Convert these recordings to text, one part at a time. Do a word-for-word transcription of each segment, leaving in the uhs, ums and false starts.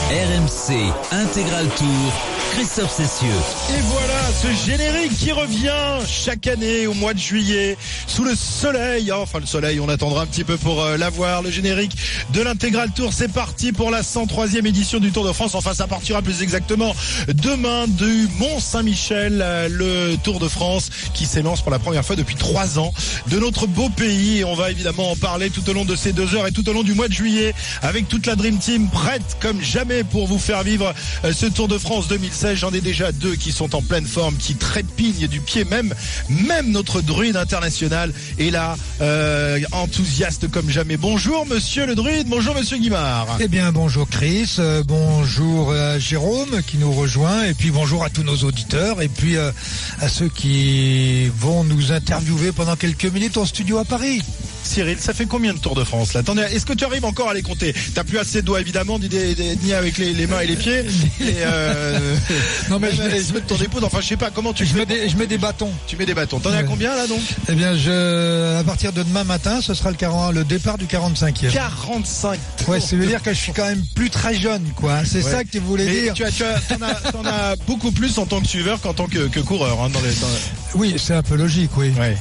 R M C Intégral Tour, Christophe Cessieux. Et voilà ce générique qui revient chaque année au mois de juillet sous le soleil. Enfin le soleil, on attendra un petit peu pour euh, l'avoir. Le générique de l'Intégral Tour, c'est parti pour la cent troisième édition du Tour de France. Enfin ça partira plus exactement demain du Mont-Saint-Michel, euh, le Tour de France qui s'élance pour la première fois depuis trois ans de notre beau pays. Et on va évidemment en parler tout au long de ces deux heures et tout au long du mois de juillet avec toute la Dream Team prête comme jamais pour vous faire vivre euh, ce Tour de France deux mille seize. J'en ai déjà deux qui sont en pleine forme, qui trépignent du pied. Même, même notre druide international est là, euh, enthousiaste comme jamais. Bonjour monsieur le druide, bonjour monsieur Guimard. Eh bien bonjour Chris, euh, bonjour à Jérôme qui nous rejoint et puis bonjour à tous nos auditeurs et puis euh, à ceux qui vont nous interviewer pendant quelques minutes en studio à Paris. Cyril, ça fait combien de Tours de France là? Attendez, est-ce que tu arrives encore à les compter? T'as plus assez de doigts évidemment, ni, des, des, ni avec les, les mains et les pieds. Et euh, non mais je mets, je mets ton épouse, enfin je sais pas comment tu je fais. Mets des, je mets des bâtons. Tu mets des bâtons. T'en es à combien là donc? Eh bien je, à partir de demain matin, ce sera le, quarante, le départ du quarante-cinquième. quarante-cinq. Ouais, ça veut dire que je suis quand même plus très jeune, quoi. C'est ouais. ça que tu voulais mais dire. Tu as, tu as, t'en as, t'en as beaucoup plus en tant que suiveur qu'en tant que, que coureur. Hein, dans les, dans... Oui, c'est un peu logique, oui. Ouais.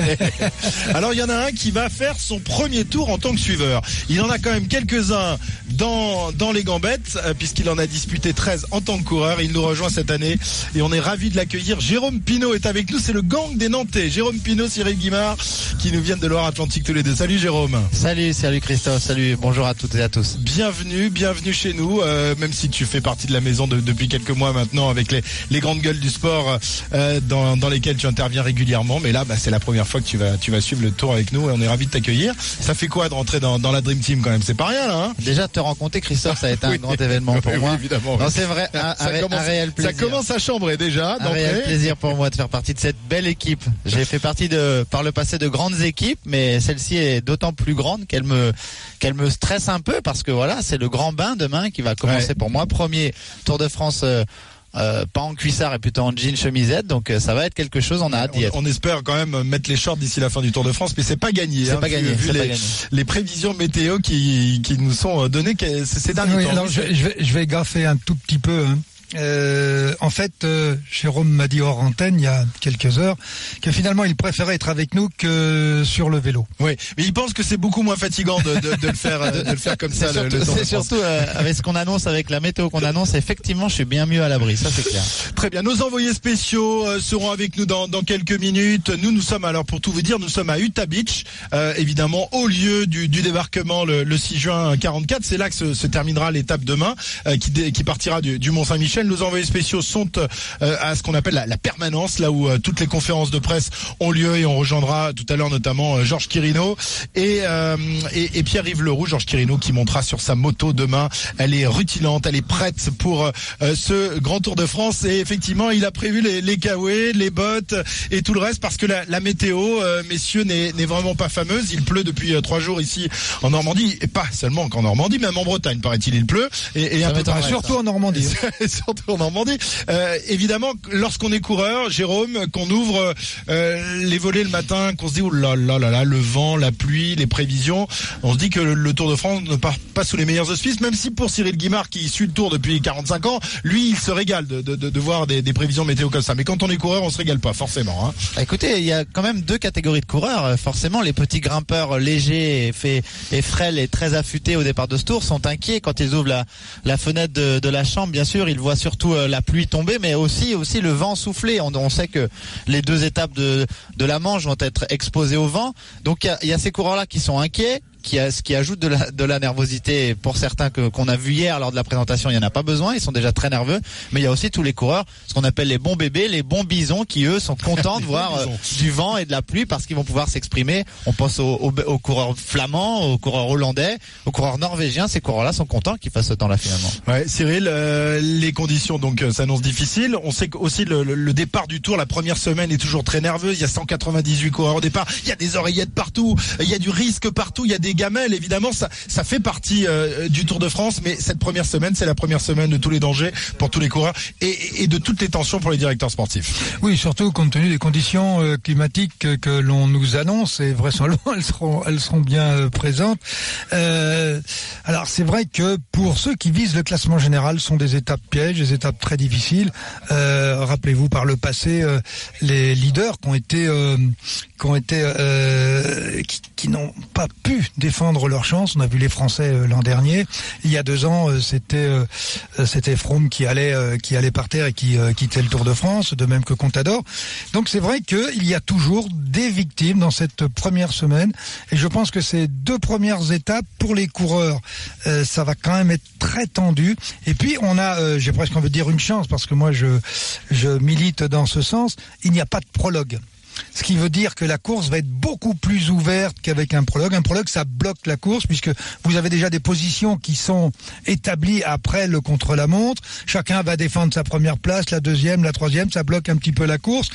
Alors il y en a un qui va faire son premier tour en tant que suiveur. Il en a quand même quelques-uns dans, dans les gambettes, euh, puisqu'il en a disputé treize en tant que coureur. Il nous rejoint cette année et on est ravis de l'accueillir. Jérôme Pinault est avec nous, c'est le gang des Nantais. Jérôme Pinault, Cyril Guimard, qui nous viennent de Loire-Atlantique tous les deux. Salut Jérôme. Salut, salut Christophe, salut, bonjour à toutes et à tous. Bienvenue, bienvenue chez nous, euh, même si tu fais partie de la maison de, depuis quelques mois maintenant avec les, les grandes gueules du sport euh, dans, dans lesquelles tu interviens régulièrement. Mais là, bah, c'est la première fois que tu vas, tu vas suivre le tour avec nous et on est ravis de t'accueillir. Ça fait quoi de rentrer dans, dans la Dream Team quand même? C'est pas rien là hein. Déjà te rencontrer Christophe, ça a été un oui. grand événement pour oui, moi. Évidemment. Non, c'est vrai, un, ça un, commence, un réel plaisir. Ça commence à chambrer déjà. Un réel plaisir pour moi de faire partie de cette belle équipe. J'ai fait partie de, par le passé de grandes équipes, mais celle-ci est d'autant plus grande qu'elle me, qu'elle me stresse un peu parce que voilà, c'est le grand bain demain qui va commencer ouais. pour moi. Premier Tour de France. Euh, Euh, pas en cuissard et plutôt en jean chemisette, donc euh, ça va être quelque chose, on a hâte d'y être. On, on espère quand même mettre les shorts d'ici la fin du Tour de France, mais c'est pas gagné. C'est hein, pas gagné. Vu c'est les, pas gagné. les prévisions météo qui, qui nous sont données ces derniers oui, temps. Alors je, je, vais, je vais gaffer un tout petit peu. Hein. Euh, en fait, euh, Jérôme m'a dit hors antenne il y a quelques heures que finalement il préférait être avec nous que sur le vélo. Oui, mais il pense que c'est beaucoup moins fatigant de, de, de le faire, de, de le faire comme ça. C'est le, surtout, le c'est surtout euh, avec ce qu'on annonce, avec la météo qu'on annonce, effectivement, je suis bien mieux à l'abri. Ça, c'est clair. Très bien. Nos envoyés spéciaux euh, seront avec nous dans, dans quelques minutes. Nous, nous sommes alors pour tout vous dire, nous sommes à Utah Beach, euh, évidemment au lieu du, du débarquement le, le six juin quarante-quatre. C'est là que se, se terminera l'étape demain, euh, qui, dé, qui partira du, du Mont-Saint-Michel. Nos envoyés spéciaux sont euh, à ce qu'on appelle la, la permanence, là où euh, toutes les conférences de presse ont lieu et on rejoindra tout à l'heure notamment euh, Georges Quirino et, euh, et, et Pierre-Yves Leroux. Georges Quirino qui montera sur sa moto demain. Elle est rutilante, elle est prête pour euh, ce grand Tour de France et effectivement il a prévu les, les kawaii, les bottes et tout le reste parce que la, la météo, euh, messieurs, n'est, n'est vraiment pas fameuse. Il pleut depuis euh, trois jours ici en Normandie et pas seulement qu'en Normandie, même en Bretagne paraît-il il pleut et, et un peu pareil, surtout ça. en Normandie. surtout en Normandie. Euh, évidemment, lorsqu'on est coureur, Jérôme, qu'on ouvre euh, les volets le matin, qu'on se dit oh là là là là, le vent, la pluie, les prévisions, on se dit que le, le Tour de France ne part pas sous les meilleurs auspices, même si pour Cyril Guimard qui suit le Tour depuis quarante-cinq ans, lui il se régale de, de, de, de voir des, des prévisions météo comme ça. Mais quand on est coureur, on se régale pas forcément. Hein. Écoutez, il y a quand même deux catégories de coureurs. Forcément, les petits grimpeurs légers et, fait, et frêles et très affûtés au départ de ce Tour sont inquiets quand ils ouvrent la, la fenêtre de, de la chambre. Bien sûr, ils voient surtout euh, la pluie tomber, mais aussi aussi le vent souffler. On, on sait que les deux étapes de de la Manche vont être exposées au vent. Donc il y a, y a ces coureurs-là qui sont inquiets, qui a, ce qui ajoute de la, de la nervosité pour certains que, qu'on a vu hier lors de la présentation. Il n'y en a pas besoin, ils sont déjà très nerveux. Mais il y a aussi tous les coureurs, ce qu'on appelle les bons bébés, les bons bisons, qui eux sont contents de voir euh, du vent et de la pluie parce qu'ils vont pouvoir s'exprimer. On pense aux, aux, aux coureurs flamands, aux coureurs hollandais, aux coureurs norvégiens. Ces coureurs-là sont contents qu'ils fassent ce temps-là finalement. Ouais, Cyril, euh, les conditions donc euh, s'annoncent difficiles. On sait aussi le, le, le départ du Tour, la première semaine est toujours très nerveuse. Il y a cent quatre-vingt-dix-huit coureurs au départ. Il y a des oreillettes partout. Il y a du risque partout. Il y a des gamelles. Évidemment, ça, ça fait partie euh, du Tour de France. Mais cette première semaine, c'est la première semaine de tous les dangers pour tous les coureurs et, et de toutes les tensions pour les directeurs sportifs. Oui, surtout compte tenu des conditions euh, climatiques que, que l'on nous annonce et vraisemblablement elles seront, elles seront bien euh, présentes. Euh, Alors c'est vrai que pour ceux qui visent le classement général, ce sont des étapes pièges, des étapes très difficiles. Euh, rappelez-vous par le passé euh, les leaders qui ont été euh, qui ont été euh, qui, qui n'ont pas pu défendre leur chance. On a vu les Français euh, l'an dernier. Il y a deux ans, euh, c'était euh, c'était Froome qui allait euh, qui allait par terre et qui euh, quittait le Tour de France, de même que Contador. Donc c'est vrai qu'il y a toujours des victimes dans cette première semaine, et je pense que ces deux premières étapes pour les coureurs, euh, ça va quand même être très tendu. Et puis on a, euh, j'ai presque envie de dire une chance, parce que moi je je milite dans ce sens. Il n'y a pas de prologue. Ce qui veut dire que la course va être beaucoup plus ouverte qu'avec un prologue. Un prologue, ça bloque la course puisque vous avez déjà des positions qui sont établies après le contre-la-montre. Chacun va défendre sa première place, la deuxième, la troisième. Ça bloque un petit peu la course.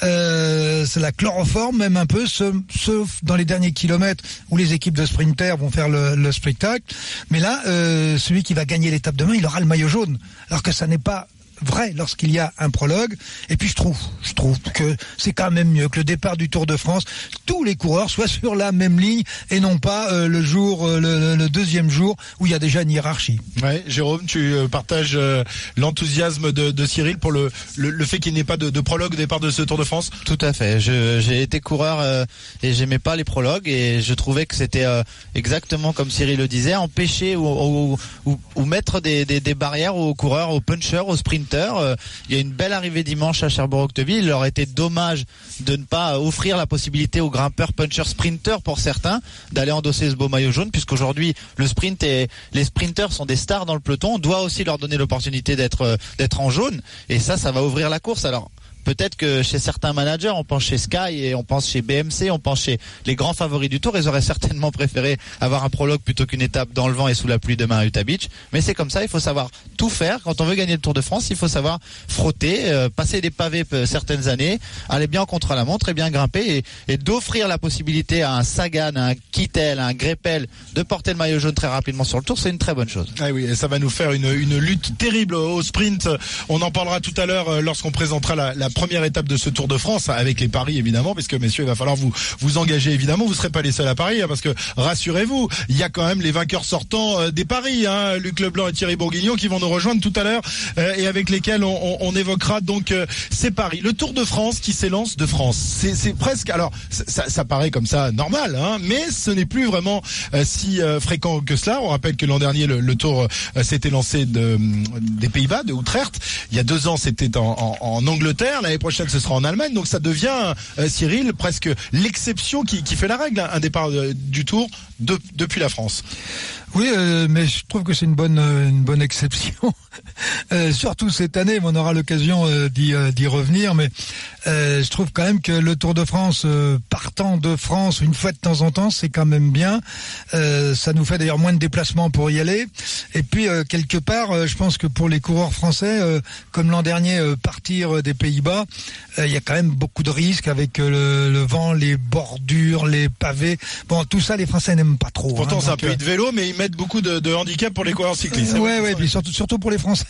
Euh, c'est la chloroforme même un peu, sauf dans les derniers kilomètres où les équipes de sprinters vont faire le, le spectacle. Mais là, euh, celui qui va gagner l'étape demain, il aura le maillot jaune. Alors que ça n'est pas vrai lorsqu'il y a un prologue. Et puis je trouve, je trouve que c'est quand même mieux que le départ du Tour de France, tous les coureurs soient sur la même ligne et non pas euh, le jour, euh, le, le deuxième jour où il y a déjà une hiérarchie. Ouais, Jérôme, tu euh, partages euh, l'enthousiasme de, de Cyril pour le, le, le fait qu'il n'y ait pas de, de prologue au départ de ce Tour de France. Tout à fait. Je, j'ai été coureur euh, et j'aimais pas les prologues, et je trouvais que c'était euh, exactement comme Cyril le disait, empêcher ou, ou, ou, ou mettre des, des, des barrières aux coureurs, aux punchers, aux sprinters. Il y a une belle arrivée dimanche à Cherbourg-Octeville. Il aurait été dommage de ne pas offrir la possibilité aux grimpeurs, punchers, sprinters pour certains d'aller endosser ce beau maillot jaune, puisqu'aujourd'hui le sprint et les sprinters sont des stars dans le peloton. On doit aussi leur donner l'opportunité d'être d'être en jaune, et ça, ça va ouvrir la course. Alors peut-être que chez certains managers, on pense chez Sky et on pense chez B M C, on pense chez les grands favoris du Tour, ils auraient certainement préféré avoir un prologue plutôt qu'une étape dans le vent et sous la pluie demain à Utah Beach. Mais c'est comme ça, il faut savoir tout faire. Quand on veut gagner le Tour de France, il faut savoir frotter, euh, passer des pavés euh, certaines années, aller bien contre la montre et bien grimper, et, et d'offrir la possibilité à un Sagan, à un Kittel, à un Greppel de porter le maillot jaune très rapidement sur le Tour. C'est une très bonne chose. Ah oui, et ça va nous faire une, une lutte terrible au sprint. On en parlera tout à l'heure lorsqu'on présentera la, la première étape de ce Tour de France, avec les paris évidemment, parce que messieurs, il va falloir vous vous engager évidemment. Vous serez pas les seuls à parier, hein, parce que rassurez-vous, il y a quand même les vainqueurs sortants euh, des paris, hein, Luc Leblanc et Thierry Bourguignon, qui vont nous rejoindre tout à l'heure euh, et avec lesquels on, on, on évoquera donc euh, ces paris. Le Tour de France qui s'élance de France, c'est, c'est presque, alors ça, ça paraît comme ça normal, hein, mais ce n'est plus vraiment euh, si euh, fréquent que cela. On rappelle que l'an dernier le, le Tour euh, s'était lancé de, des Pays-Bas, de Utrecht. Il y a deux ans c'était en, en, en Angleterre. L'année prochaine ce sera en Allemagne, donc ça devient, euh, Cyril, presque l'exception qui, qui fait la règle, hein, un départ euh, du Tour de, depuis la France. Oui, euh, mais je trouve que c'est une bonne une bonne exception. Euh, surtout cette année, on aura l'occasion euh, d'y, euh, d'y revenir, mais euh, je trouve quand même que le Tour de France, euh, partant de France une fois de temps en temps, c'est quand même bien. Euh, ça nous fait d'ailleurs moins de déplacements pour y aller. Et puis euh, quelque part, euh, je pense que pour les coureurs français, euh, comme l'an dernier, euh, partir des Pays-Bas, il euh, y a quand même beaucoup de risques avec euh, le, le vent, les bordures, les pavés. Bon, tout ça, les Français n'aiment pas trop. Pourtant, hein, c'est un donc, pays de vélo, mais ils mettent beaucoup de, de handicap pour les coureurs cyclistes. Oui, oui, puis surtout, surtout pour les Français.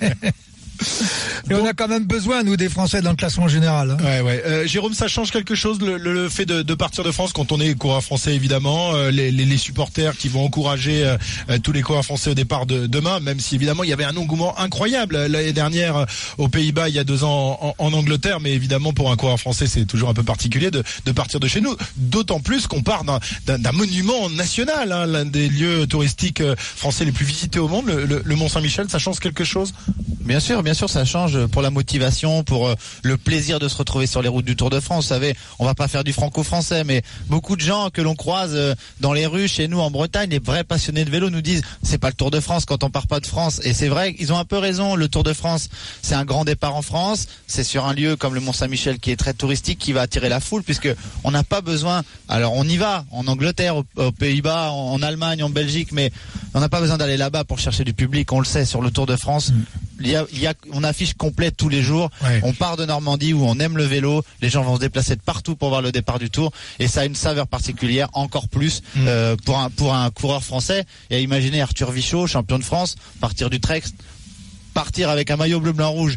Et bon, on a quand même besoin, nous, des Français dans le classement général. Hein. Ouais, ouais. Euh, Jérôme, ça change quelque chose, le, le, le fait de, de partir de France quand on est coureur français, évidemment, euh, les, les, les supporters qui vont encourager euh, tous les coureurs français au départ de demain, même si évidemment il y avait un engouement incroyable l'année dernière euh, aux Pays-Bas, il y a deux ans en, en Angleterre, mais évidemment pour un coureur français c'est toujours un peu particulier de, de partir de chez nous, d'autant plus qu'on part d'un, d'un, d'un monument national, hein, l'un des lieux touristiques français les plus visités au monde, le, le, le Mont-Saint-Michel. Ça change quelque chose? Bien sûr, bien sûr, ça change pour la motivation, pour euh, le plaisir de se retrouver sur les routes du Tour de France. Vous savez, on va pas faire du franco-français, mais beaucoup de gens que l'on croise euh, dans les rues chez nous en Bretagne, les vrais passionnés de vélo nous disent c'est pas le Tour de France quand on part pas de France. Et c'est vrai, ils ont un peu raison. Le Tour de France, c'est un grand départ en France. C'est sur un lieu comme le Mont-Saint-Michel qui est très touristique, qui va attirer la foule, puisque on n'a pas besoin. Alors on y va en Angleterre, aux, aux Pays-Bas, en, en Allemagne, en Belgique, mais on n'a pas besoin d'aller là-bas pour chercher du public. On le sait, sur le Tour de France. Mmh. Il y a, il y a, on affiche complète tous les jours. Ouais. On part de Normandie où on aime le vélo. Les gens vont se déplacer de partout pour voir le départ du Tour, et ça a une saveur particulière, encore plus mmh. euh, pour un pour un coureur français. Et imaginez Arthur Vichot, champion de France, partir du Trek, partir avec un maillot bleu blanc rouge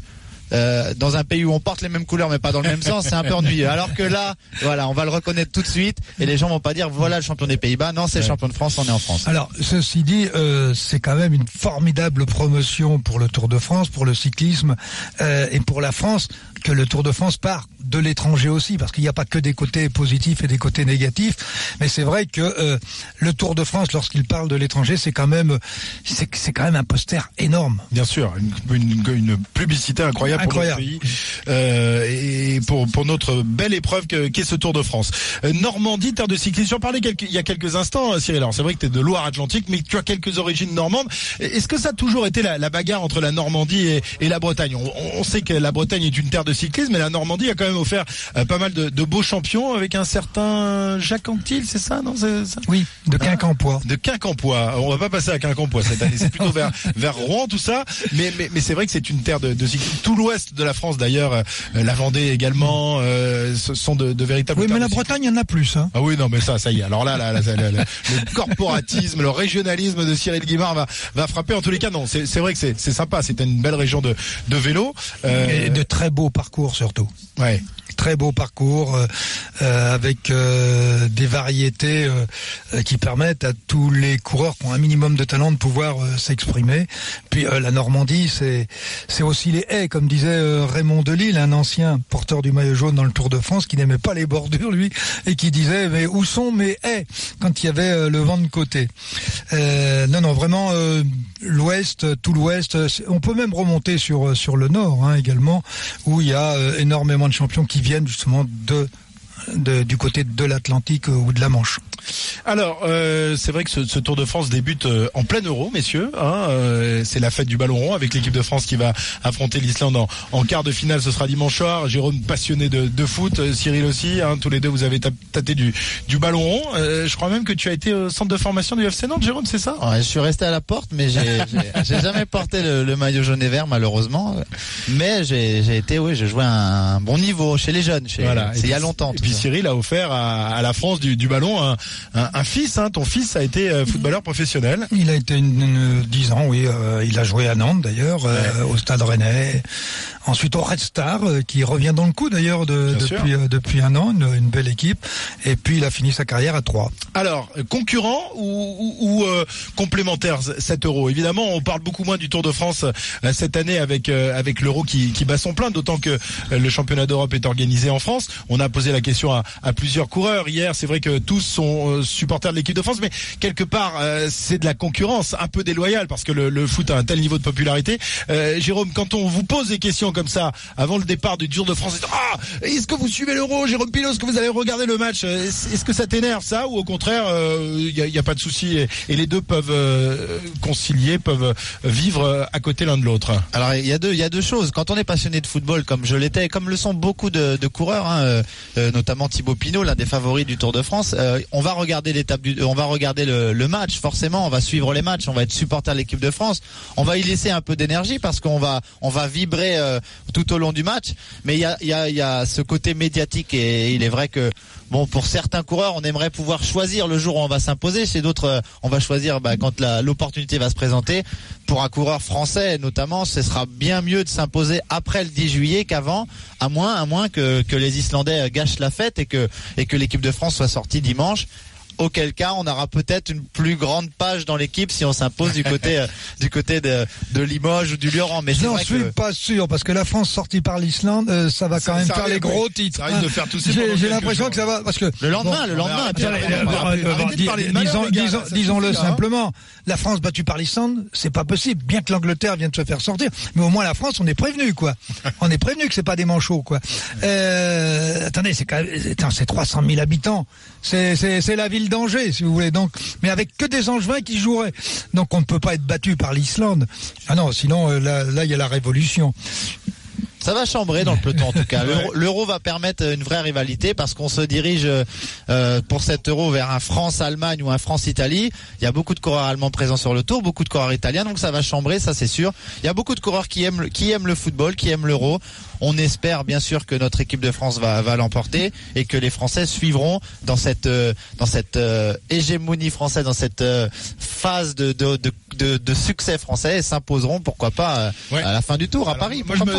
euh, dans un pays où on porte les mêmes couleurs mais pas dans le même sens, c'est un peu ennuyeux. Alors que là, voilà, on va le reconnaître tout de suite et les gens vont pas dire voilà le champion des Pays-Bas. Non, c'est ouais. le champion de France, on est en France. Alors, ceci dit, euh, c'est quand même une formidable promotion pour le Tour de France, pour le cyclisme euh, et pour la France, que le Tour de France part de l'étranger aussi, parce qu'il n'y a pas que des côtés positifs et des côtés négatifs. Mais c'est vrai que euh, le Tour de France, lorsqu'il parle de l'étranger, c'est quand même, c'est, c'est quand même un poster énorme. Bien sûr, une, une, une publicité incroyable, incroyable pour notre pays euh, et pour pour notre belle épreuve que, qu'est ce Tour de France. Euh, Normandie, terre de cyclisme. J'en parlais quelques, il y a quelques instants, Cyril. Alors c'est vrai que tu es de Loire-Atlantique, mais tu as quelques origines normandes. Est-ce que ça a toujours été la, la bagarre entre la Normandie et, et la Bretagne? on, on sait que la Bretagne est une terre de cyclisme, mais la Normandie a quand même offert euh, pas mal de, de beaux champions avec un certain Jacques Anquetil, c'est ça, non c'est, ça Oui, de Quincampoix. De Quincampoix. On va pas passer à Quincampoix cette année, c'est plutôt vers vers Rouen tout ça, mais mais, mais c'est vrai que c'est une terre de, de cyclisme. Tout l'ouest de la France d'ailleurs, euh, la Vendée également, euh, ce sont de, de véritables. Oui, mais la Bretagne, il y en a plus. Hein. Ah oui, non, mais ça, ça y est. Alors là, là, là, là, là, là le corporatisme, le régionalisme de Cyril Guimard va va frapper. En tous les cas, non, c'est c'est vrai que c'est c'est sympa. C'est une belle région de de vélo. Euh... Et de très beaux parcours surtout. Ouais. Très beau parcours euh, euh, avec euh, des variétés euh, qui permettent à tous les coureurs qui ont un minimum de talent de pouvoir euh, s'exprimer. Puis euh, la Normandie, c'est c'est aussi les haies, comme disait euh, Raymond Delille, un ancien porteur du maillot jaune dans le Tour de France, qui n'aimait pas les bordures lui et qui disait mais où sont mes haies quand il y avait euh, le vent de côté. Euh, non non vraiment euh, l'Ouest, tout l'Ouest. On peut même remonter sur sur le Nord hein, également où il y a euh, énormément de champions qui viennent justement de, de du côté de l'Atlantique ou de la Manche. Alors, euh, c'est vrai que ce, ce Tour de France débute euh, en plein Euro, messieurs. Hein, euh, c'est la fête du ballon rond avec l'équipe de France qui va affronter l'Islande en, en quart de finale. Ce sera dimanche soir. Jérôme, passionné de, de foot, euh, Cyril aussi. Hein, tous les deux, vous avez tâté du, du ballon rond. Euh, je crois même que tu as été au centre de formation du F C Nantes, Jérôme, c'est ça? Ouais, je suis resté à la porte, mais j'ai, j'ai, j'ai jamais porté le, le maillot jaune et vert, malheureusement. Mais j'ai, j'ai été, oui, j'ai joué à un bon niveau chez les jeunes. Chez, voilà. C'est il y a longtemps. Et puis ça. Cyril a offert à, à la France du, du ballon un, Un, un fils, hein, ton fils a été euh, footballeur professionnel. Il a été une, une, dix ans, oui. Euh, il a joué à Nantes d'ailleurs, ouais. euh, au Stade Rennais. Ensuite au Red Star, euh, qui revient dans le coup d'ailleurs de, depuis, euh, depuis un an, une, une belle équipe. Et puis il a fini sa carrière à Troyes. Alors, concurrent ou, ou, ou euh, complémentaire cet Euro? Évidemment, on parle beaucoup moins du Tour de France euh, cette année avec euh, avec l'Euro qui, qui bat son plein, d'autant que euh, le championnat d'Europe est organisé en France. On a posé la question à, à plusieurs coureurs hier. C'est vrai que tous sont euh, supporters de l'équipe de France, mais quelque part euh, c'est de la concurrence un peu déloyale parce que le, le foot a un tel niveau de popularité. Euh, Jérôme, quand on vous pose des questions comme ça avant le départ du Tour de France, ah, est-ce que vous suivez l'Euro, Jérôme Pilot, est-ce que vous allez regarder le match, est-ce que ça t'énerve ça, ou au contraire il euh, y, a, y a pas de souci et, et les deux peuvent euh, concilier, peuvent vivre à côté l'un de l'autre? Alors il y a deux il y a deux choses. Quand on est passionné de football comme je l'étais, comme le sont beaucoup de, de coureurs, hein, euh, notamment Thibaut Pinot, l'un des favoris du Tour de France, euh, on va regarder l'étape du, on va regarder le, le match, forcément, on va suivre les matchs, on va être supporter de l'équipe de France, on va y laisser un peu d'énergie parce qu'on va, on va vibrer euh, tout au long du match. Mais il y a, il y a, il y a ce côté médiatique et il est vrai que bon, pour certains coureurs, on aimerait pouvoir choisir le jour où on va s'imposer. Chez d'autres, euh, on va choisir bah, quand la, l'opportunité va se présenter. Pour un coureur français, notamment, ce sera bien mieux de s'imposer après le dix juillet qu'avant, à moins, à moins que, que les Islandais gâchent la fête et que, et que l'équipe de France soit sortie dimanche. Auquel cas, on aura peut-être une plus grande page dans l'équipe si on s'impose du côté euh, du côté de, de Limoges ou du Lioran. Mais je n'en suis que... pas sûr parce que la France sortie par l'Islande, euh, ça va quand ça, même ça faire les gros titres. Ça risque de faire tous ces j'ai, j'ai l'impression jours. que ça va parce que le lendemain, bon, le lendemain. Disons-le simplement, la France battue par l'Islande, c'est pas possible. Bien que l'Angleterre vienne de se faire sortir, mais au moins la France, on est prévenu quoi. On est prévenu que c'est pas des manchots quoi. Euh, attendez, c'est quand même, c'est trois cent mille habitants. C'est c'est c'est la ville d'Angers, si vous voulez. Donc, mais avec que des Angevins qui joueraient. Donc, on ne peut pas être battu par l'Islande. Ah non, sinon, euh, là, là, il y a la révolution. Ça va chambrer dans le peloton en tout cas. L'euro, l'euro va permettre une vraie rivalité parce qu'on se dirige euh, pour cet euro vers un France-Allemagne ou un France-Italie. Il y a beaucoup de coureurs allemands présents sur le tour, beaucoup de coureurs italiens, donc ça va chambrer, ça c'est sûr. Il y a beaucoup de coureurs qui aiment, qui aiment le football, qui aiment l'euro. On espère bien sûr que notre équipe de France va, va l'emporter et que les Français suivront dans cette, euh, dans cette euh, hégémonie française, dans cette euh, phase de, de, de, de, de succès français et s'imposeront, pourquoi pas, euh, ouais. à la fin du tour à Alors, Paris. Moi, je me, je me rappelle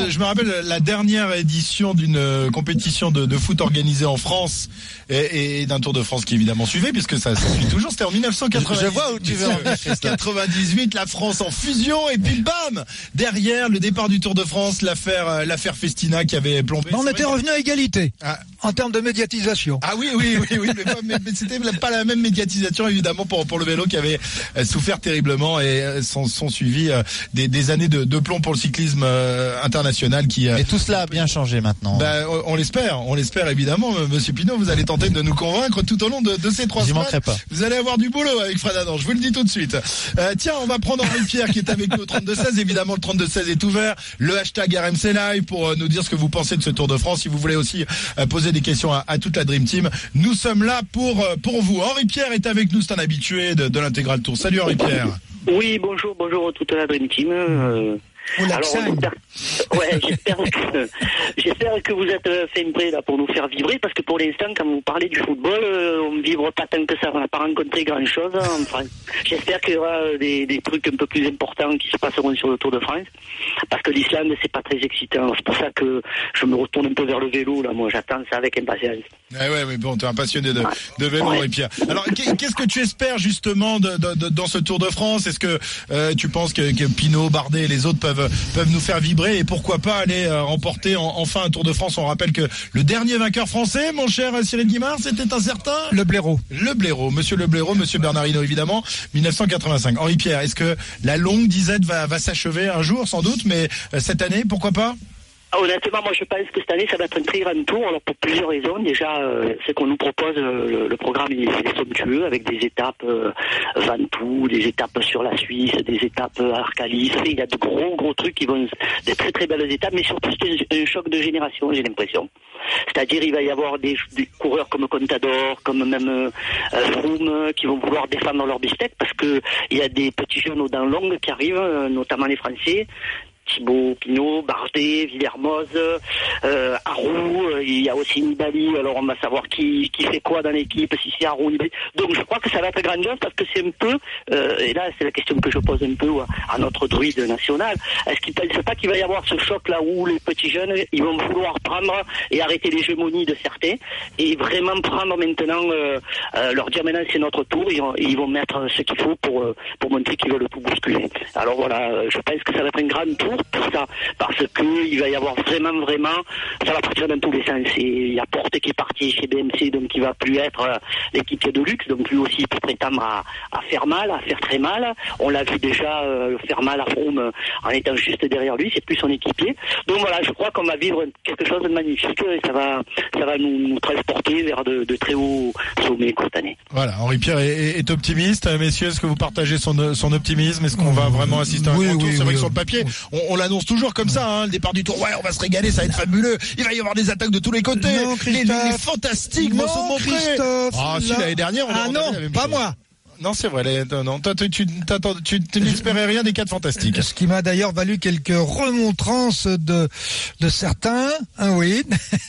la dernière édition d'une euh, compétition de, de foot organisée en France et, et d'un Tour de France qui évidemment suivait, puisque ça, ça suit toujours. C'était en dix-neuf cent quatre-vingt-dix-huit. Je vois où tu veux en venir. quatre-vingt-dix-huit, la France en fusion et puis bam, derrière le départ du Tour de France, l'affaire euh, l'affaire Festina qui avait plombé. On était revenu à égalité ah. en termes de médiatisation. Ah oui, oui, oui, oui, mais, mais, mais c'était pas la même médiatisation évidemment pour pour le vélo qui avait euh, souffert terriblement et euh, sont, sont suivis euh, des, des années de, de plomb pour le cyclisme euh, international qui. Euh, et tout cela a bien changé maintenant. Bah, on, on l'espère, on l'espère évidemment. Monsieur Pinot, vous allez tenter de nous convaincre tout au long de, de ces trois J'y semaines. manquerai pas. Vous allez avoir du boulot avec Fred Adam, je vous le dis tout de suite. Euh, tiens, on va prendre Henri Pierre qui est avec nous au trente-deux seize. Évidemment, le trente-deux seize est ouvert. Le hashtag R M C Live pour euh, nous dire ce que vous pensez de ce Tour de France. Si vous voulez aussi euh, poser des questions à, à toute la Dream Team, nous sommes là pour euh, pour vous. Henri Pierre est avec nous, c'est un habitué de, de l'intégral Tour. Salut Henri Pierre. Oui, bonjour, bonjour à toute la Dream Team. Euh... Alors, j'espère, ouais, j'espère que, j'espère que vous êtes fait prêt là pour nous faire vibrer, parce que pour l'instant, quand vous parlez du football, euh, on ne vibre pas tant que ça, on n'a pas rencontré grand chose. Enfin, j'espère qu'il y aura des, des trucs un peu plus importants qui se passeront sur le Tour de France, parce que l'Islande, c'est pas très excitant. C'est pour ça que je me retourne un peu vers le vélo, là, moi, j'attends ça avec impatience. Eh ouais, mais bon, t'es un passionné de, de vélo, Henri Pierre. Alors, qu'est-ce que tu espères justement de, de, de, dans ce Tour de France? Est-ce que euh, tu penses que, que Pinot, Bardet et les autres peuvent peuvent nous faire vibrer et pourquoi pas aller euh, remporter en, enfin un Tour de France? On rappelle que le dernier vainqueur français, mon cher Cyril Guimard, c'était un certain Le Blaireau. Le Blaireau, monsieur Le Blaireau, monsieur Bernard Hinault évidemment, dix-neuf cent quatre-vingt-cinq. Henri Pierre, est-ce que la longue disette va, va s'achever un jour sans doute, mais euh, cette année, pourquoi pas? Ah, honnêtement, moi je pense que cette année ça va être un très grand tour, alors pour plusieurs raisons. Déjà, euh, c'est qu'on nous propose, euh, le, le programme il est somptueux, avec des étapes euh, Ventoux, des étapes sur la Suisse, des étapes euh, Arcalis. Il y a de gros gros trucs qui vont, des très très belles étapes, mais surtout c'est un, un choc de génération, j'ai l'impression. C'est-à-dire il va y avoir des, des coureurs comme Contador, comme même euh, Froome, qui vont vouloir défendre leur bistec, parce que il y a des petits jeunes aux dents longues qui arrivent, euh, notamment les Français. Thibaut Pinot, Bardet, Villermoz, euh, Arroux, euh, il y a aussi Nibali, alors on va savoir qui qui fait quoi dans l'équipe, si c'est Arroux, Nibali. Donc je crois que ça va être grandiose parce que c'est un peu, euh, et là c'est la question que je pose un peu à, à notre druide national, est-ce qu'il ne pense pas qu'il va y avoir ce choc là où les petits jeunes, ils vont vouloir prendre et arrêter l'hégémonie de certains et vraiment prendre maintenant, euh, euh, leur dire maintenant c'est notre tour, ils vont, ils vont mettre ce qu'il faut pour, euh, pour montrer qu'ils veulent tout bousculer. Alors voilà, je pense que ça va être un grand tour pour ça, parce que il va y avoir vraiment, vraiment, ça va partir dans tous les sens. Et il y a Porte qui est parti chez B M C, donc il va plus être euh, l'équipe de luxe, donc lui aussi il peut prétendre à, à faire mal, à faire très mal. On l'a vu déjà euh, faire mal à Froome euh, en étant juste derrière lui, c'est plus son équipier. Donc voilà, je crois qu'on va vivre quelque chose de magnifique et ça va, ça va nous, nous transporter vers de, de très hauts sommets cette année. Voilà, Henri Pierre est, est, est optimiste. Messieurs, est-ce que vous partagez son, son optimisme? Est-ce qu'on va vraiment assister à un oui, grand tour? oui, C'est vrai oui, que sur oui. le papier, on, on l'annonce toujours comme ça, hein, le départ du tour. Ouais, on va se régaler, ça va être fabuleux. Il va y avoir des attaques de tous les côtés. Non, les, les, Christophe. les fantastiques Non, vont se montrer. Christophe, Ah, si, là- l'année dernière, on, Ah on non, avait la même pas chose. moi. Non, c'est vrai. Les, non, toi, tu, tu, t'attends- tu, tu n'espérais rien des quatre fantastiques. Ce qui m'a d'ailleurs valu quelques remontrances de de certains, hein, oui.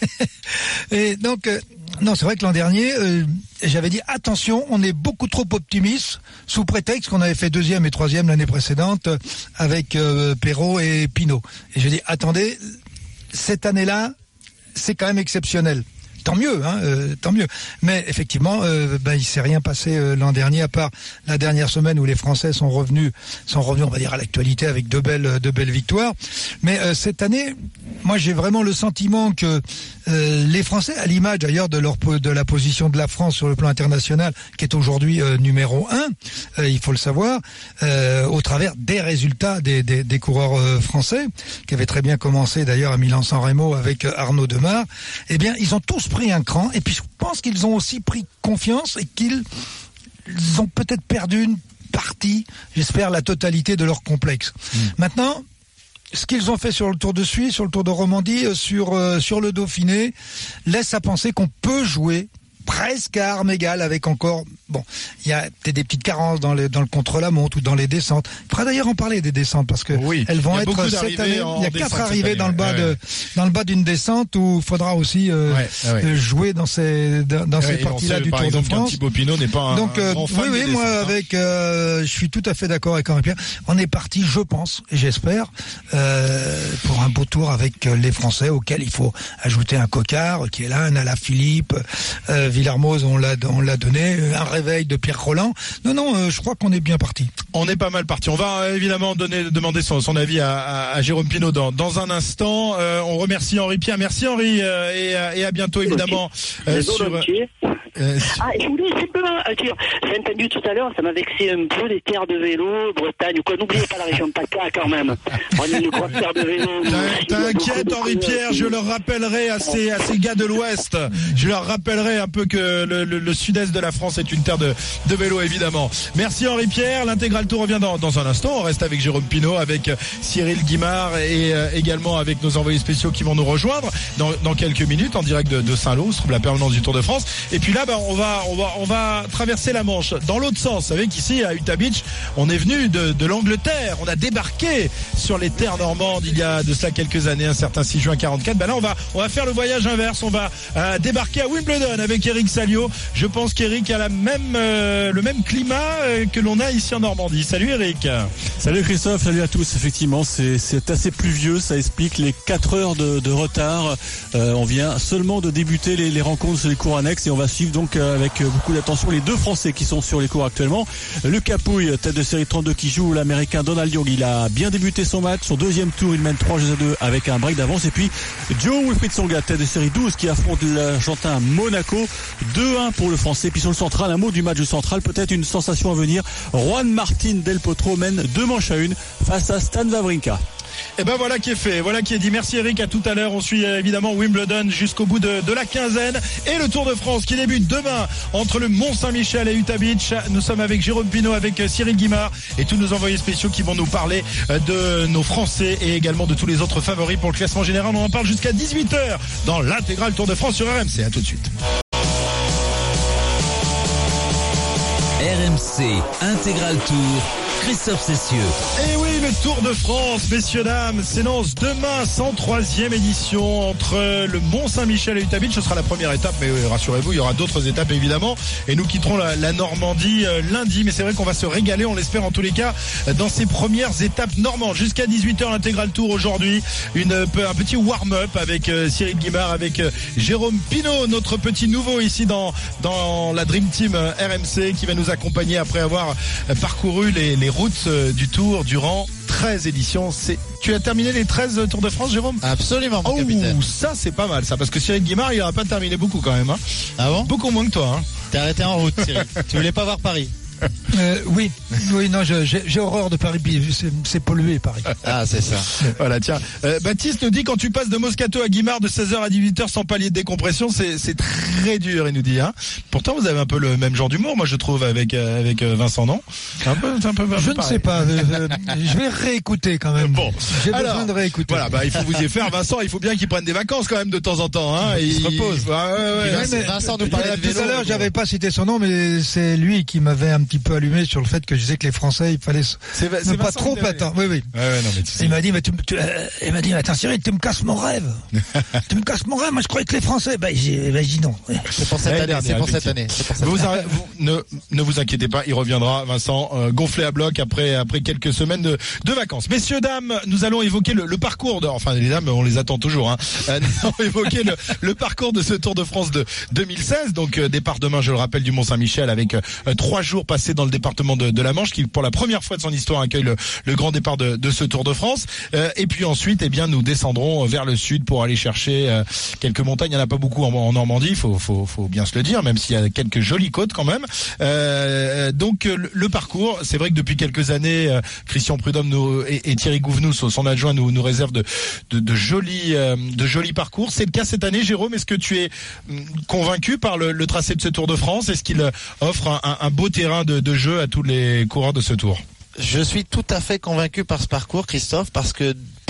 Et donc, euh, non, c'est vrai que l'an dernier, euh, j'avais dit attention, on est beaucoup trop optimiste, sous prétexte qu'on avait fait deuxième et troisième l'année précédente euh, avec euh, Perrault et Pinot. Et j'ai dit attendez, cette année-là, c'est quand même exceptionnel. Tant mieux, hein, euh, tant mieux. Mais effectivement, euh, ben, il s'est rien passé euh, l'an dernier, à part la dernière semaine où les Français sont revenus, sont revenus, on va dire, à l'actualité avec de belles, de belles victoires. Mais euh, cette année, moi, j'ai vraiment le sentiment que euh, les Français, à l'image d'ailleurs de leur de la position de la France sur le plan international, qui est aujourd'hui euh, numéro un, euh, il faut le savoir, euh, au travers des résultats des, des, des coureurs euh, français, qui avaient très bien commencé d'ailleurs à Milan-San Remo avec euh, Arnaud Demar. Eh bien, ils ont tous pris un cran, et puis je pense qu'ils ont aussi pris confiance et qu'ils ils ont peut-être perdu une partie, j'espère la totalité de leur complexe. Mmh. Maintenant, ce qu'ils ont fait sur le Tour de Suisse, sur le Tour de Romandie, sur euh, sur le Dauphiné, laisse à penser qu'on peut jouer presque à armes égales avec encore, bon, il y a peut-être des petites carences dans, les, dans le contre-la-montre ou dans les descentes. Il faudra d'ailleurs en parler des descentes parce que oui, elles vont être cette année. Il y a quatre arrivées dans le bas ouais. de, dans le bas d'une descente où il faudra aussi euh, ouais, ouais. jouer dans ces, dans, dans ouais, ces parties-là du Tour exemple, de France. Thibaut Pinot n'est pas un, Donc, un euh, grand fan oui, oui, moi, descentes, avec, euh, je suis tout à fait d'accord avec Henri Pierre. On est parti, je pense, et j'espère, euh, pour un beau tour avec les Français auxquels il faut ajouter un Coquard qui est là, un Alaphilippe, euh, Villermoz, on l'a, on l'a donné, un réveil de Pierre Rolland. Non, non, euh, je crois qu'on est bien parti. On est pas mal parti. On va euh, évidemment donner, demander son, son avis à, à, à Jérôme Pinot dans, dans un instant. Euh, on remercie Henri Pierre. Merci Henri euh, et, euh, et à bientôt évidemment. Euh, sur, euh, sur... Ah, je voulais simplement dire, j'ai entendu tout à l'heure, ça m'a vexé un peu les terres de vélo, Bretagne ou quoi. N'oubliez pas la région de PACA quand même. On est une grosse terre de vélo. T'inquiète Henri Pierre, je leur rappellerai à ces, à ces gars de l'Ouest, je leur rappellerai un peu que le, le, le sud-est de la France est une terre de, de vélo évidemment. Merci Henri Pierre, l'intégral tour revient dans, dans un instant. On reste avec Jérôme Pinot, avec Cyril Guimard et euh, également avec nos envoyés spéciaux qui vont nous rejoindre dans, dans quelques minutes en direct de, de Saint-Lô, se trouve la permanence du Tour de France. Et puis là, bah, on va, on va, on va traverser la Manche dans l'autre sens. Vous savez qu'ici à Utah Beach, on est venu de, de l'Angleterre, on a débarqué sur les terres normandes il y a de cela quelques années, un certain six juin quarante-quatre. Bah là, on va, on va faire le voyage inverse. On va euh, débarquer à Wimbledon avec Eric Salio. Je pense qu'Eric a la même, euh, le même climat euh, que l'on a ici en Normandie. Salut Eric. Salut Christophe, salut à tous. Effectivement, c'est, c'est assez pluvieux. Ça explique les quatre heures de, de retard. Euh, on vient seulement de débuter les, les rencontres sur les cours annexes et on va suivre donc euh, avec beaucoup d'attention les deux Français qui sont sur les cours actuellement. Luc Capouille, tête de série trente-deux qui joue, l'Américain Donald Young. Il a bien débuté son match. Son deuxième tour, il mène trois jeux à deux avec un break d'avance. Et puis Joe Wilfried Tsonga, tête de série douze qui affronte l'Argentin Monaco. deux un pour le Français. Puis sur le central, un mot du match du central, peut-être une sensation à venir. Juan Martín del Potro mène deux manches à une face à Stan Wawrinka. Et ben voilà qui est fait, voilà qui est dit. Merci Eric, à tout à l'heure. On suit évidemment Wimbledon jusqu'au bout de, de la quinzaine et le Tour de France qui débute demain entre le Mont-Saint-Michel et Utah Beach. Nous sommes avec Jérôme Pinot, avec Cyril Guimard et tous nos envoyés spéciaux qui vont nous parler de nos Français et également de tous les autres favoris pour le classement général. On en parle jusqu'à dix-huit heures dans l'intégrale Tour de France sur R M C. À tout de suite. R M C Intégral Tour, Christophe Cessieux. Et oui, le Tour de France, messieurs, dames, s'élance demain, cent troisième édition entre le Mont-Saint-Michel et Utah Beach. Ce sera la première étape, mais rassurez-vous, il y aura d'autres étapes évidemment. Et nous quitterons la, la Normandie euh, lundi. Mais c'est vrai qu'on va se régaler, on l'espère en tous les cas, dans ces premières étapes normandes. Jusqu'à dix-huit heures, l'intégral tour aujourd'hui. Une, un petit warm-up avec euh, Cyril Guimard, avec euh, Jérôme Pinot, notre petit nouveau ici dans, dans la Dream Team euh, R M C, qui va nous accompagner après avoir euh, parcouru les, les routes euh, du Tour durant treize éditions. C'est... Tu as terminé les treize Tours de France, Jérôme ? Absolument, mon oh, capitaine. Ça, c'est pas mal, ça, parce que Cyril Guimard, il n'aura pas terminé beaucoup quand même. Hein. Ah bon ? Beaucoup moins que toi. Hein. T'es arrêté en route, Cyril. Tu voulais pas voir Paris ? Euh, oui, oui, non, je, j'ai, j'ai horreur de Paris. C'est, c'est pollué, Paris. Ah, c'est ça. Voilà, tiens. Euh, Baptiste nous dit, quand tu passes de Moscato à Guimard de seize heures à dix-huit heures sans palier de décompression, c'est, c'est très dur, il nous dit. Hein. Pourtant, vous avez un peu le même genre d'humour, moi, je trouve, avec euh, avec euh, Vincent, non ? C'est un peu, c'est un peu, un peu Je pareil. ne sais pas. Euh, je vais réécouter quand même. Bon, j'ai alors, besoin de réécouter. Voilà, bah il faut vous y faire. Vincent, il faut bien qu'il prenne des vacances quand même de temps en temps. Hein. Il, il se repose. Ouais, ouais, ouais. Ouais, mais, Vincent nous parlait de vélo. Tout à l'heure, j'avais pas cité son nom, mais c'est lui qui m'avait un petit peu allumé sur le fait que je disais que les Français, il fallait c'est, ne c'est pas Vincent trop attendre. Oui, oui. Ouais, ouais, non, mais tu sais. Il m'a dit, mais tu, tu, euh, il m'a dit, attends, Cyril, tu me casses mon rêve. Tu me casses mon rêve. Moi, je croyais que les Français. Ben, j'ai, ben, j'ai dit non. C'est pour cette année. C'est pour cette année. C'est pour cette vous, année. vous, ne, ne vous inquiétez pas, il reviendra, Vincent, euh, gonflé à bloc après après quelques semaines de, de vacances. Messieurs, dames, nous allons évoquer le, le parcours de, enfin les dames, on les attend toujours. Hein. Euh, nous allons évoquer le, le parcours de ce Tour de France de deux mille seize. Donc euh, départ demain, je le rappelle, du Mont-Saint-Michel avec euh, trois jours passés dans le département de, de la Manche, qui pour la première fois de son histoire accueille le, le grand départ de, de ce Tour de France. Euh, et puis ensuite, eh bien, nous descendrons vers le sud pour aller chercher euh, quelques montagnes. Il n'y en a pas beaucoup en, en Normandie, faut, faut, faut bien se le dire, même s'il y a quelques jolies côtes quand même. Euh, donc le, le parcours, c'est vrai que depuis quelques années, euh, Christian Prudhomme nous, et, et Thierry Gouvenou, son adjoint, nous, nous réservent de, de, de jolis, euh, de jolis parcours. C'est le cas cette année, Jérôme. Est-ce que tu es convaincu par le, le tracé de ce Tour de France ? Est-ce qu'il offre un, un, un beau terrain de, de jeu à tous les coureurs de ce Tour ? Je suis tout à fait convaincu par ce parcours, Christophe, parce que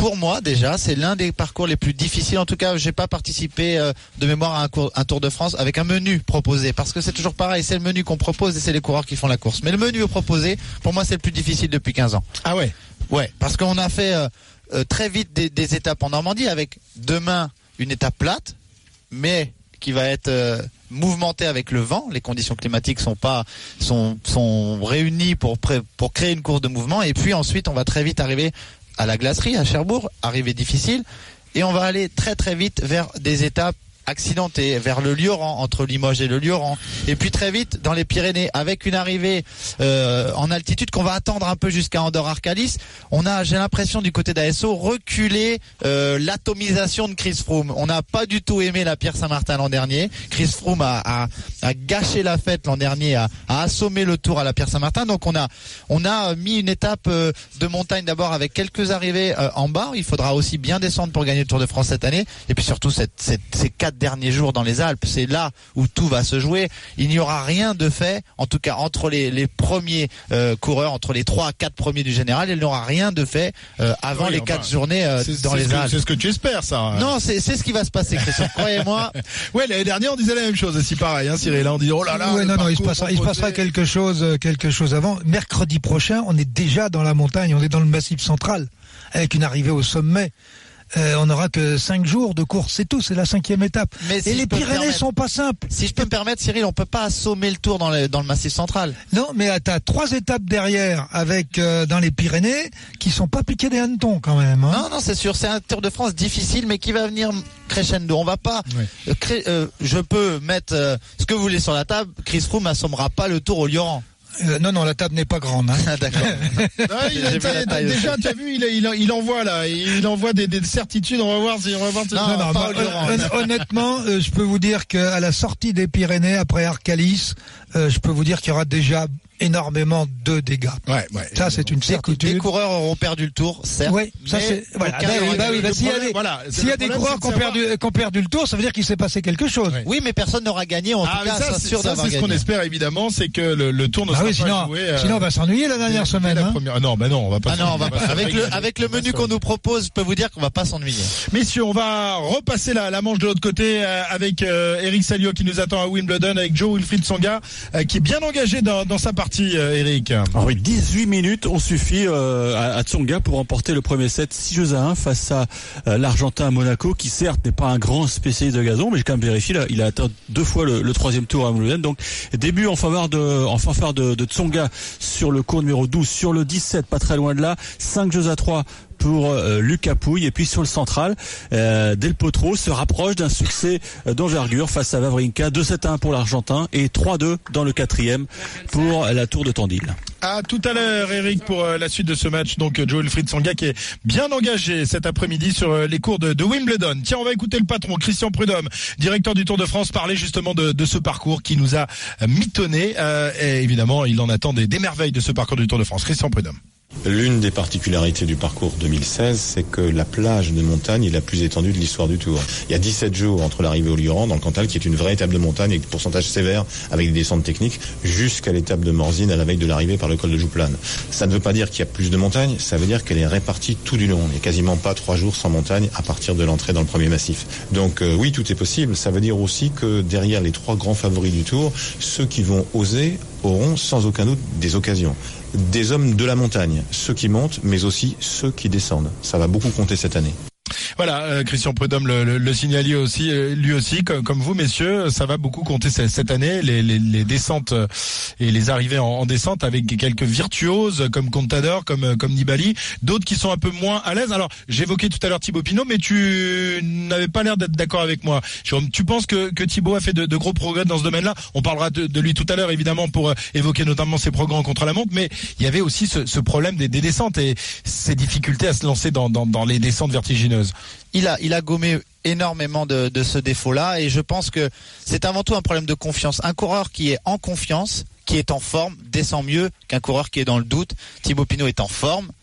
pour moi déjà, c'est l'un des parcours les plus difficiles. En tout cas, j'ai pas participé euh, de mémoire à un, cours, un Tour de France avec un menu proposé, parce que c'est toujours pareil, c'est le menu qu'on propose et c'est les coureurs qui font la course. Mais le menu proposé, pour moi, c'est le plus difficile depuis quinze ans. Ah ouais. Ouais, parce qu'on a fait euh, euh, très vite des, des étapes en Normandie, avec demain une étape plate, mais qui va être euh, mouvementée avec le vent. Les conditions climatiques sont pas sont sont réunies pour pré, pour créer une course de mouvement. Et puis ensuite, on va très vite arriver à la glacerie, à Cherbourg, arrivée difficile, et on va aller très très vite vers des étapes accidenté vers le Lioran, entre Limoges et le Lioran, et puis très vite dans les Pyrénées avec une arrivée euh, en altitude qu'on va attendre un peu jusqu'à Andorre-Arcalis. On a, j'ai l'impression, du côté d'A S O, reculé euh, l'atomisation de Chris Froome. On n'a pas du tout aimé la Pierre Saint-Martin l'an dernier. Chris Froome a, a, a gâché la fête l'an dernier, a, a assommé le Tour à la Pierre Saint-Martin. Donc on a on a mis une étape euh, de montagne d'abord avec quelques arrivées euh, en bas. Il faudra aussi bien descendre pour gagner le Tour de France cette année, et puis surtout cette, cette, ces quatre derniers jours dans les Alpes, c'est là où tout va se jouer. Il n'y aura rien de fait, en tout cas entre les, les premiers euh, coureurs, entre les trois à quatre premiers du général, il n'y aura rien de fait euh, avant oui, les quatre journées euh, dans les Alpes. C'est ce que tu espères, ça. Non, c'est c'est ce qui va se passer, Christian. Croyez-moi. Ouais, l'année dernière on disait la même chose aussi, pareil, hein, Cyril. Là, on dit oh là là. Ouais, non, non, il se passera, il se passera quelque chose, quelque chose avant. Mercredi prochain, on est déjà dans la montagne, on est dans le Massif central, avec une arrivée au sommet. Euh, on n'aura que cinq jours de course, c'est tout, c'est la cinquième étape. Mais si et les Pyrénées sont pas simples. Si je peux me permettre, Cyril, on peut pas assommer le Tour dans le, dans le Massif central. Non, mais t'as trois étapes derrière avec euh, dans les Pyrénées qui sont pas piquées des hannetons quand même. Hein. Non, non, c'est sûr, c'est un Tour de France difficile, mais qui va venir crescendo. On va pas. Oui. Euh, cré, euh, je peux mettre euh, ce que vous voulez sur la table. Chris Froome assommera pas le Tour au Lioran. Euh, non, non, la table n'est pas grande. Hein. Ah, d'accord. Non, il a, t'as, t'as, déjà, tu as vu, il, il, il envoie là, il envoie des, des certitudes. On va voir si on va voir. Non, non, non, bah, hon, honnêtement, euh, je peux vous dire qu'à la sortie des Pyrénées après Arcalis, euh, je peux vous dire qu'il y aura déjà énormément de dégâts. Ouais, ouais. Ça, c'est une certitude. Des coureurs auront perdu le Tour, certes. Oui, ça c'est. Voilà. Bah, oui, bah, oui, bah, s'il y a des, voilà, s'il y a des coureurs qui ont perdu, qui ont perdu le Tour, ça veut dire qu'il s'est passé quelque chose. Oui, mais personne n'aura gagné. En ah, tout cas, ça, c'est sûr ça, d'avoir c'est gagné. ce qu'on espère évidemment, c'est que le, le Tour ne bah sera oui, pas sinon, joué. Euh, sinon, on va s'ennuyer la dernière semaine. La hein. première... ah, non, bah non, on va pas. Ah non, on va pas. Avec le avec le menu qu'on nous propose, je peux vous dire qu'on va pas s'ennuyer. Messieurs, on va repasser la, la manche de l'autre côté euh, avec euh, Eric Salio qui nous attend à Wimbledon, avec Joe Wilfried Tsonga euh, qui est bien engagé dans, dans sa partie. Euh, Eric. Ah oui, dix-huit minutes ont suffi euh, à, à Tsonga pour remporter le premier set six jeux à un face à euh, l'Argentin à Monaco, qui certes n'est pas un grand spécialiste de gazon, mais j'ai quand même vérifié, là, il a atteint deux fois le, le troisième tour à Wimbledon. Donc début en faveur de en fanfare de, de Tsonga sur le court numéro douze, sur le dix-sept, pas très loin de là, cinq jeux à trois pour euh, Lucas Pouille, et puis sur le central, euh, Del Potro se rapproche d'un succès euh, d'envergure face à Wawrinka, deux sept à un pour l'Argentin et trois deux dans le quatrième pour la Tour de Tandil. À tout à l'heure, Eric, pour euh, la suite de ce match. Donc Joe Wilfried Tsonga qui est bien engagé cet après-midi sur euh, les cours de, de Wimbledon. Tiens, on va écouter le patron Christian Prudhomme, directeur du Tour de France, parler justement de, de ce parcours qui nous a euh, mitonné. Euh, et évidemment, il en attend des, des merveilles de ce parcours du Tour de France. Christian Prudhomme. L'une des particularités du parcours deux mille seize, c'est que la plage de montagne est la plus étendue de l'histoire du Tour. Il y a dix-sept jours entre l'arrivée au Lioran, dans le Cantal, qui est une vraie étape de montagne avec des pourcentages sévères, avec des descentes techniques, jusqu'à l'étape de Morzine à la veille de l'arrivée par le col de Jouplane. Ça ne veut pas dire qu'il y a plus de montagne, ça veut dire qu'elle est répartie tout du long. Il n'y a quasiment pas trois jours sans montagne à partir de l'entrée dans le premier massif. Donc euh, oui, tout est possible. Ça veut dire aussi que derrière les trois grands favoris du Tour, ceux qui vont oser auront sans aucun doute des occasions. Des hommes de la montagne, ceux qui montent, mais aussi ceux qui descendent. Ça va beaucoup compter cette année. Voilà, euh, Christian Prudhomme le, le, le signalier aussi, euh, lui aussi, comme, comme vous messieurs, ça va beaucoup compter cette, cette année, les, les, les descentes euh, et les arrivées en, en descente avec quelques virtuoses comme Contador, comme comme Nibali, d'autres qui sont un peu moins à l'aise. Alors, j'évoquais tout à l'heure Thibaut Pinot, mais tu n'avais pas l'air d'être d'accord avec moi. Tu penses que, que Thibaut a fait de, de gros progrès dans ce domaine-là? On parlera de, de lui tout à l'heure, évidemment, pour euh, évoquer notamment ses progrès en contre-la-montre, mais il y avait aussi ce, ce problème des, des descentes et ces difficultés à se lancer dans, dans, dans les descentes vertigineuses. Il a, il a gommé énormément de, de ce défaut-là, et je pense que c'est avant tout un problème de confiance. Un coureur qui est en confiance, qui est en forme, descend mieux qu'un coureur qui est dans le doute. Thibaut Pinot est en forme,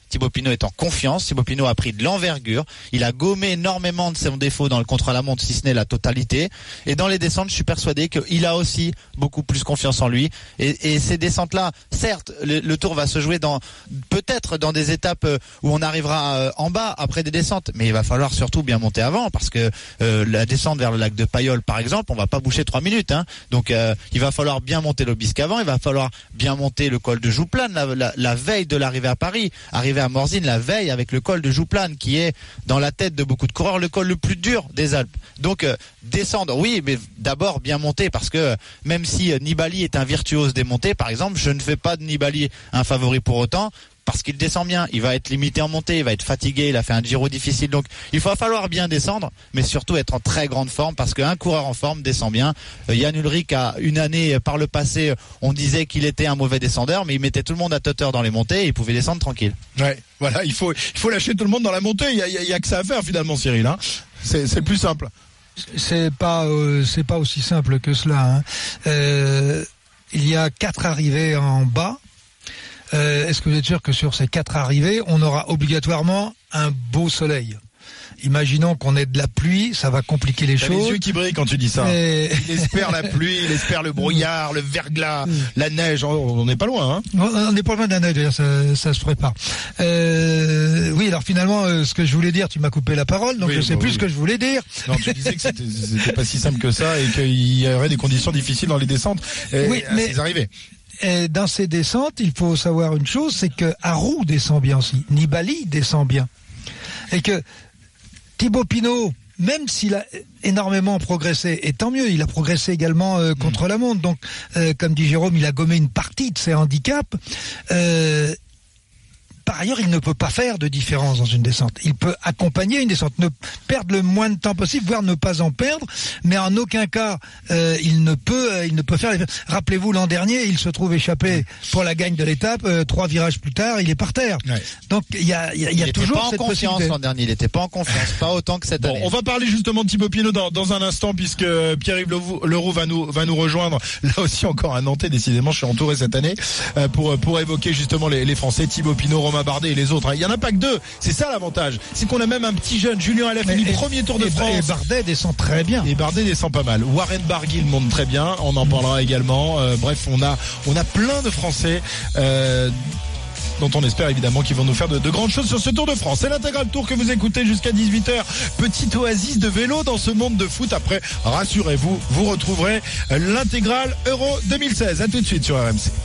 Thibaut Pinot est en confiance. Thibaut Pinot a pris de l'envergure. Il a gommé énormément de ses défauts dans le contre-la-montre, si ce n'est la totalité. Et dans les descentes, je suis persuadé qu'il a aussi beaucoup plus confiance en lui. Et, et ces descentes-là, certes, le, le Tour va se jouer dans peut-être dans des étapes où on arrivera en bas après des descentes, mais il va falloir surtout bien monter avant, parce que euh, la descente vers le lac de Payolle, par exemple, on va pas boucher trois minutes. Hein. Donc euh, il va falloir bien monter l'Aubisque avant, il va falloir bien monter le col de Jouplane la, la, la veille de l'arrivée à Paris, arriver à Morzine la veille avec le col de Jouplane qui est dans la tête de beaucoup de coureurs le col le plus dur des Alpes. Donc euh, descendre, oui, mais d'abord bien monter, parce que même si euh, Nibali est un virtuose des montées, par exemple, je ne fais pas de Nibali un favori pour autant, parce qu'il descend bien, il va être limité en montée, il va être fatigué, il a fait un Giro difficile, donc il va falloir bien descendre, mais surtout être en très grande forme, parce qu'un coureur en forme descend bien. Euh, Yann Ulrich a une année, euh, par le passé, on disait qu'il était un mauvais descendeur, mais il mettait tout le monde à toteur dans les montées et il pouvait descendre tranquille. Ouais, voilà, il faut, il faut lâcher tout le monde dans la montée, il y a, il y a, il y a que ça à faire finalement, Cyril, hein. C'est, c'est le plus simple. C'est pas, euh, c'est pas aussi simple que cela, hein. Euh, il y a quatre arrivées en bas. Euh, est-ce que vous êtes sûr que sur ces quatre arrivées, on aura obligatoirement un beau soleil ? Imaginons qu'on ait de la pluie, ça va compliquer les T'as choses. les yeux qui brillent quand tu dis ça. Et... Il espère la pluie, il espère le brouillard, le verglas, la neige. On n'est pas loin, hein. On n'est pas loin de la neige, d'ailleurs, ça, ça se prépare. Euh, oui, alors finalement, euh, ce que je voulais dire, tu m'as coupé la parole, donc oui, je sais bah, plus oui. ce que je voulais dire. Non, tu disais que c'était, c'était pas si simple que ça et qu'il y aurait des conditions difficiles dans les descentes. Et Oui, à mais- ces arrivées. Et dans ces descentes, il faut savoir une chose, c'est que Haroux descend bien aussi, Nibali descend bien. Et que Thibaut Pinot, même s'il a énormément progressé, et tant mieux, il a progressé également euh, contre mmh. la montre, donc euh, comme dit Jérôme, il a gommé une partie de ses handicaps. Euh, Par ailleurs, il ne peut pas faire de différence dans une descente. Il peut accompagner une descente, ne perdre le moins de temps possible, voire ne pas en perdre, mais en aucun cas euh, il ne peut, euh, il ne peut faire. Les... Rappelez-vous, l'an dernier, il se trouve échappé pour la gagne de l'étape. Euh, trois virages plus tard, il est par terre. Ouais. Donc il y a, il y a, il y a il toujours pas en cette confiance possibilité. l'an dernier. Il n'était pas en confiance, pas autant que cette bon, année. On va parler justement de Thibaut Pinot dans, dans un instant, puisque Pierre-Yves Leroux va nous va nous rejoindre. Là aussi encore un Nantais. Décidément, je suis entouré cette année euh, pour pour évoquer justement les, les Français, Thibaut Pinot, Romain Bardet et les autres. Il y en a pas que deux. C'est ça l'avantage. C'est qu'on a même un petit jeune, Julien Alaphilippe, premier Tour de et, France. Et Bardet descend très bien. Et Bardet descend pas mal. Warren Barguil monte très bien. On en parlera également. Euh, bref, on a on a plein de Français. Euh, dont on espère évidemment qu'ils vont nous faire de, de grandes choses sur ce Tour de France. C'est l'intégral Tour que vous écoutez jusqu'à dix-huit heures. Petite oasis de vélo dans ce monde de foot. Après, rassurez-vous, vous retrouverez l'intégral Euro deux mille seize. À tout de suite sur R M C.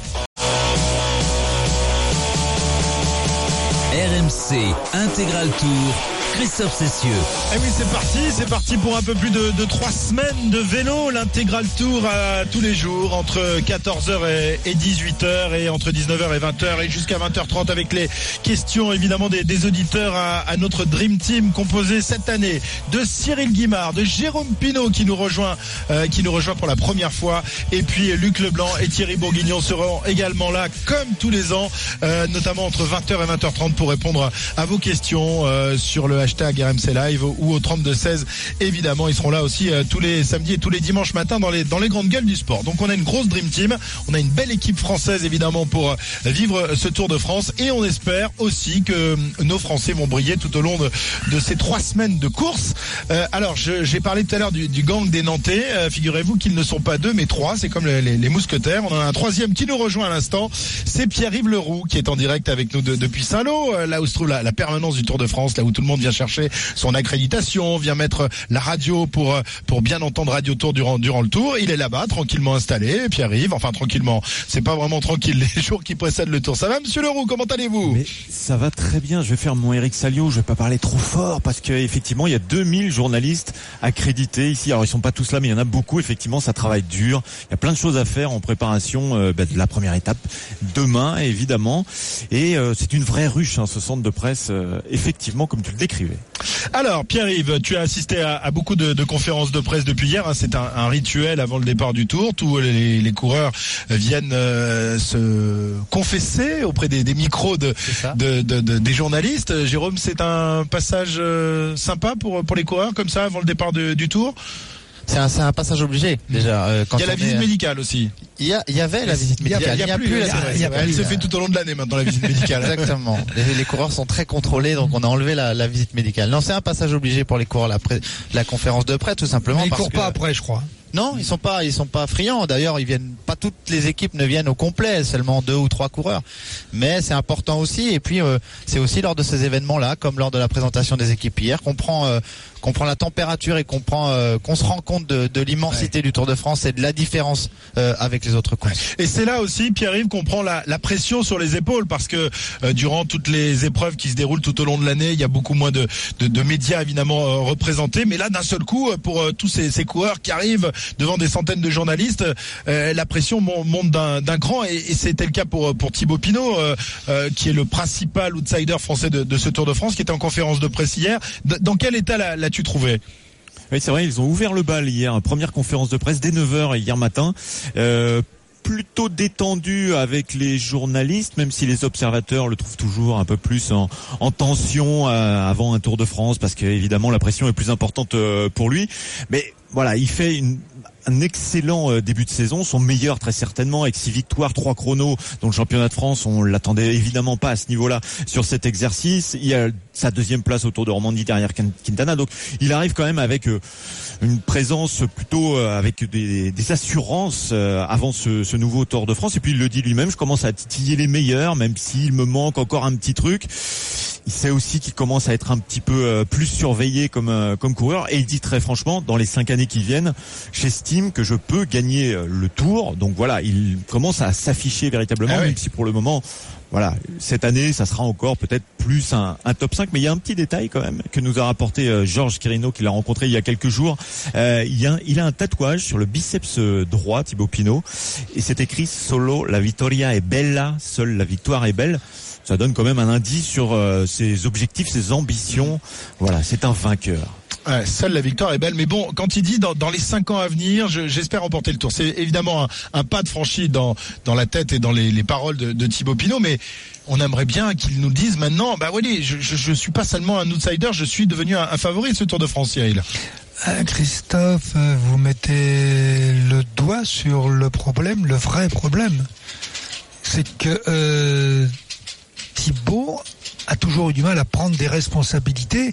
R M C Intégral Tour, Christophe Cessieux. Et oui, c'est parti, c'est parti pour un peu plus de, de trois semaines de vélo. L'intégral Tour à tous les jours entre quatorze heures et, et dix-huit heures et entre dix-neuf heures et vingt heures et jusqu'à vingt heures trente avec les questions évidemment des, des auditeurs à, à notre Dream Team composé cette année de Cyril Guimard, de Jérôme Pinot qui nous rejoint, euh, qui nous rejoint pour la première fois, et puis Luc Leblanc et Thierry Bourguignon seront également là comme tous les ans, euh, notamment entre vingt heures et vingt heures trente pour répondre à vos questions euh, sur le hashtag R M C Live ou au trente-deux seize. Évidemment, ils seront là aussi euh, tous les samedis et tous les dimanches matins dans les dans les grandes gueules du sport. Donc on a une grosse Dream Team, on a une belle équipe française évidemment pour euh, vivre ce Tour de France, et on espère aussi que euh, nos Français vont briller tout au long de, de ces trois semaines de course. Euh, alors je, j'ai parlé tout à l'heure du, du gang des Nantais. Euh, figurez-vous qu'ils ne sont pas deux mais trois. C'est comme les, les, les mousquetaires. On en a un troisième qui nous rejoint à l'instant. C'est Pierre-Yves Leroux qui est en direct avec nous de, depuis Saint-Lô, euh, là où se trouve la, la permanence du Tour de France, là où tout le monde vient chercher son accréditation, vient mettre la radio pour pour bien entendre Radio Tour durant durant le tour. Il est là-bas tranquillement installé. Pierre-Yves, enfin tranquillement, c'est pas vraiment tranquille les jours qui précèdent le Tour. Ça va, Monsieur Leroux? Comment allez-vous? Mais ça va très bien. Je vais faire mon Eric Salio. Je vais pas parler trop fort parce qu'effectivement il y a deux mille journalistes accrédités ici. Alors ils sont pas tous là, mais il y en a beaucoup. Effectivement, ça travaille dur. Il y a plein de choses à faire en préparation euh, bah, de la première étape demain, évidemment. Et euh, c'est une vraie ruche, hein, ce centre de presse. Euh, effectivement, comme tu le décrivais. Alors Pierre-Yves, tu as assisté à, à beaucoup de, de conférences de presse depuis hier, hein. C'est un, un rituel avant le départ du Tour. Tous les, les coureurs viennent euh, se confesser auprès des, des micros de, de, de, de des journalistes. Jérôme, c'est un passage euh, sympa pour pour les coureurs comme ça avant le départ de, du Tour? c'est un, c'est un passage obligé déjà. Euh, quand il y a la on visite est... médicale aussi. Il y a, il y avait la visite médicale. Il n'y a, a, a plus. plus la, la il y a, elle se fait tout au long de l'année maintenant la visite médicale. Exactement. Les, les coureurs sont très contrôlés, donc on a enlevé la, la visite médicale. Non, c'est un passage obligé pour les coureurs, la, pré, la conférence de presse tout simplement. Mais ils parce courent que... pas après, je crois. Non, ils sont pas, ils sont pas friands. D'ailleurs, ils viennent pas toutes les équipes ne viennent au complet, seulement deux ou trois coureurs. Mais c'est important aussi. Et puis euh, c'est aussi lors de ces événements-là, comme lors de la présentation des équipes hier, qu'on prend, euh, qu'on prend la température et qu'on prend, euh, qu'on se rend compte de, de l'immensité ouais. du Tour de France et de la différence euh, avec les autres courses. Et c'est là aussi, Pierre-Yves, qu'on prend la, la pression sur les épaules, parce que euh, durant toutes les épreuves qui se déroulent tout au long de l'année, il y a beaucoup moins de, de, de médias évidemment euh, représentés. Mais là, d'un seul coup, pour euh, tous ces, ces coureurs qui arrivent devant des centaines de journalistes, euh, la pression monte d'un, d'un cran, et, et c'était le cas pour pour Thibaut Pinot, euh, euh, qui est le principal outsider français de, de ce Tour de France, qui était en conférence de presse hier. Dans quel état la, la tu trouvé? Oui, c'est vrai, ils ont ouvert le bal hier, première conférence de presse dès neuf heures hier matin. Euh, plutôt détendu avec les journalistes, même si les observateurs le trouvent toujours un peu plus en, en tension euh, avant un Tour de France, parce que évidemment la pression est plus importante euh, pour lui. Mais voilà, il fait une un excellent début de saison, son meilleur très certainement, avec six victoires, trois chronos, dont le championnat de France, on l'attendait évidemment pas à ce niveau-là sur cet exercice. Il y a sa deuxième place au Tour de Romandie derrière Quintana, donc il arrive quand même avec une présence plutôt avec des, des assurances avant ce, ce nouveau Tour de France. Et puis il le dit lui-même, je commence à titiller les meilleurs, même s'il me manque encore un petit truc. Il sait aussi qu'il commence à être un petit peu plus surveillé comme comme coureur, et il dit très franchement, dans les cinq années qui viennent, j'estime que je peux gagner le Tour. Donc voilà, il commence à s'afficher véritablement, ah oui. Même si pour le moment, voilà, cette année, ça sera encore peut-être plus un, un top cinq. Mais il y a un petit détail quand même que nous a rapporté euh, Georges Quirino, qui l'a rencontré il y a quelques jours. Euh, il, y a, il a un tatouage sur le biceps droit, Thibaut Pinot, et c'est écrit « Solo la vittoria è bella », seule la victoire est belle. Ça donne quand même un indice sur euh, ses objectifs, ses ambitions. Voilà, c'est un vainqueur. Ouais, seule la victoire est belle, mais bon, quand il dit dans, dans les cinq ans à venir, je, j'espère remporter le Tour. C'est évidemment un, un pas de franchi dans dans la tête et dans les, les paroles de, de Thibaut Pinot, mais on aimerait bien qu'il nous dise maintenant, bah oui, je, je, je suis pas seulement un outsider, je suis devenu un, un favori de ce Tour de France, Cyril. Euh, Christophe, vous mettez le doigt sur le problème, le vrai problème, c'est que euh, Thibaut a toujours eu du mal à prendre des responsabilités,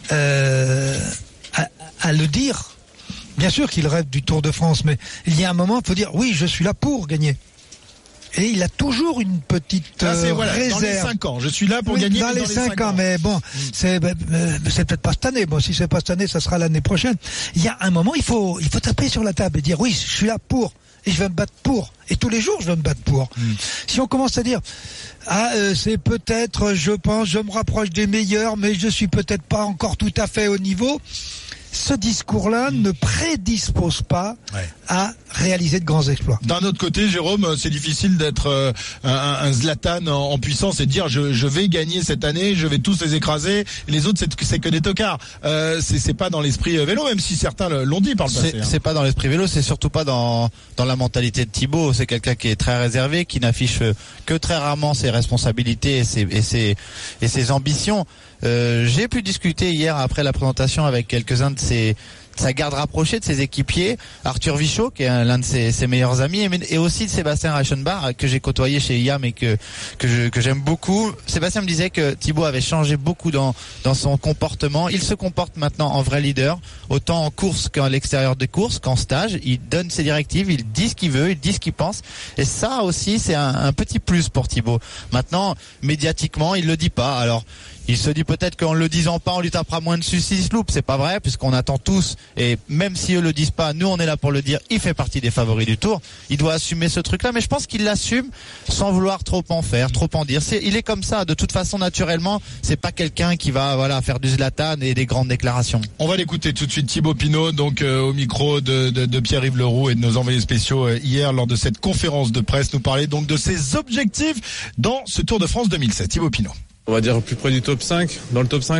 euh, à, à le dire. Bien sûr qu'il rêve du Tour de France, mais il y a un moment, il faut dire oui, je suis là pour gagner. Et il a toujours une petite là, c'est, voilà, réserve. Dans les cinq ans, je suis là pour oui, gagner. Dans, les, dans les cinq ans, ans, mais bon, mmh. c'est, ben, c'est peut-être pas cette année. Bon, si c'est pas cette année, ça sera l'année prochaine. Il y a un moment, il faut, il faut taper sur la table et dire oui, je suis là pour. Et je vais me battre pour. Et tous les jours, je vais me battre pour. Mmh. Si on commence à dire, ah, euh, c'est peut-être, je pense, je me rapproche des meilleurs, mais je suis peut-être pas encore tout à fait au niveau. Ce discours-là mmh. ne prédispose pas ouais. à réaliser de grands exploits. D'un autre côté, Jérôme, c'est difficile d'être euh, un, un Zlatan en, en puissance et de dire je, je vais gagner cette année, je vais tous les écraser. Et les autres, c'est, c'est que des tocards. Euh, c'est, c'est pas dans l'esprit vélo, même si certains l'ont dit par le passé. C'est, hein. c'est pas dans l'esprit vélo, c'est surtout pas dans dans la mentalité de Thibaut. C'est quelqu'un qui est très réservé, qui n'affiche que très rarement ses responsabilités et ses et ses et ses ambitions. Euh, j'ai pu discuter hier après la présentation avec quelques-uns de ses sa garde rapprochée, de ses équipiers, Arthur Vichot qui est l'un de ses, ses meilleurs amis, et aussi de Sébastien Reichenbach que j'ai côtoyé chez I A M et que que, je, que j'aime beaucoup. Sébastien me disait que Thibaut avait changé beaucoup dans dans son comportement. Il se comporte maintenant en vrai leader, autant en course qu'à l'extérieur des courses, qu'en stage. Il donne ses directives, il dit ce qu'il veut, il dit ce qu'il pense, et ça aussi c'est un, un petit plus pour Thibaut. Maintenant, médiatiquement, il le dit pas. Alors il se dit peut-être qu'en le disant pas, on lui tapera moins dessus s'il se loupe. C'est pas vrai, puisqu'on attend tous, et même si eux le disent pas, nous on est là pour le dire, il fait partie des favoris du Tour. Il doit assumer ce truc-là, mais je pense qu'il l'assume sans vouloir trop en faire, trop en dire. C'est, il est comme ça, de toute façon, naturellement. C'est pas quelqu'un qui va, voilà, faire du Zlatan et des grandes déclarations. On va l'écouter tout de suite, Thibaut Pinot, donc euh, au micro de, de, de Pierre-Yves Leroux et de nos envoyés spéciaux euh, hier lors de cette conférence de presse, nous parler donc de ses objectifs dans ce Tour de France deux mille sept. Thibaut Pinot. On va dire plus près du top cinq, dans le top cinq.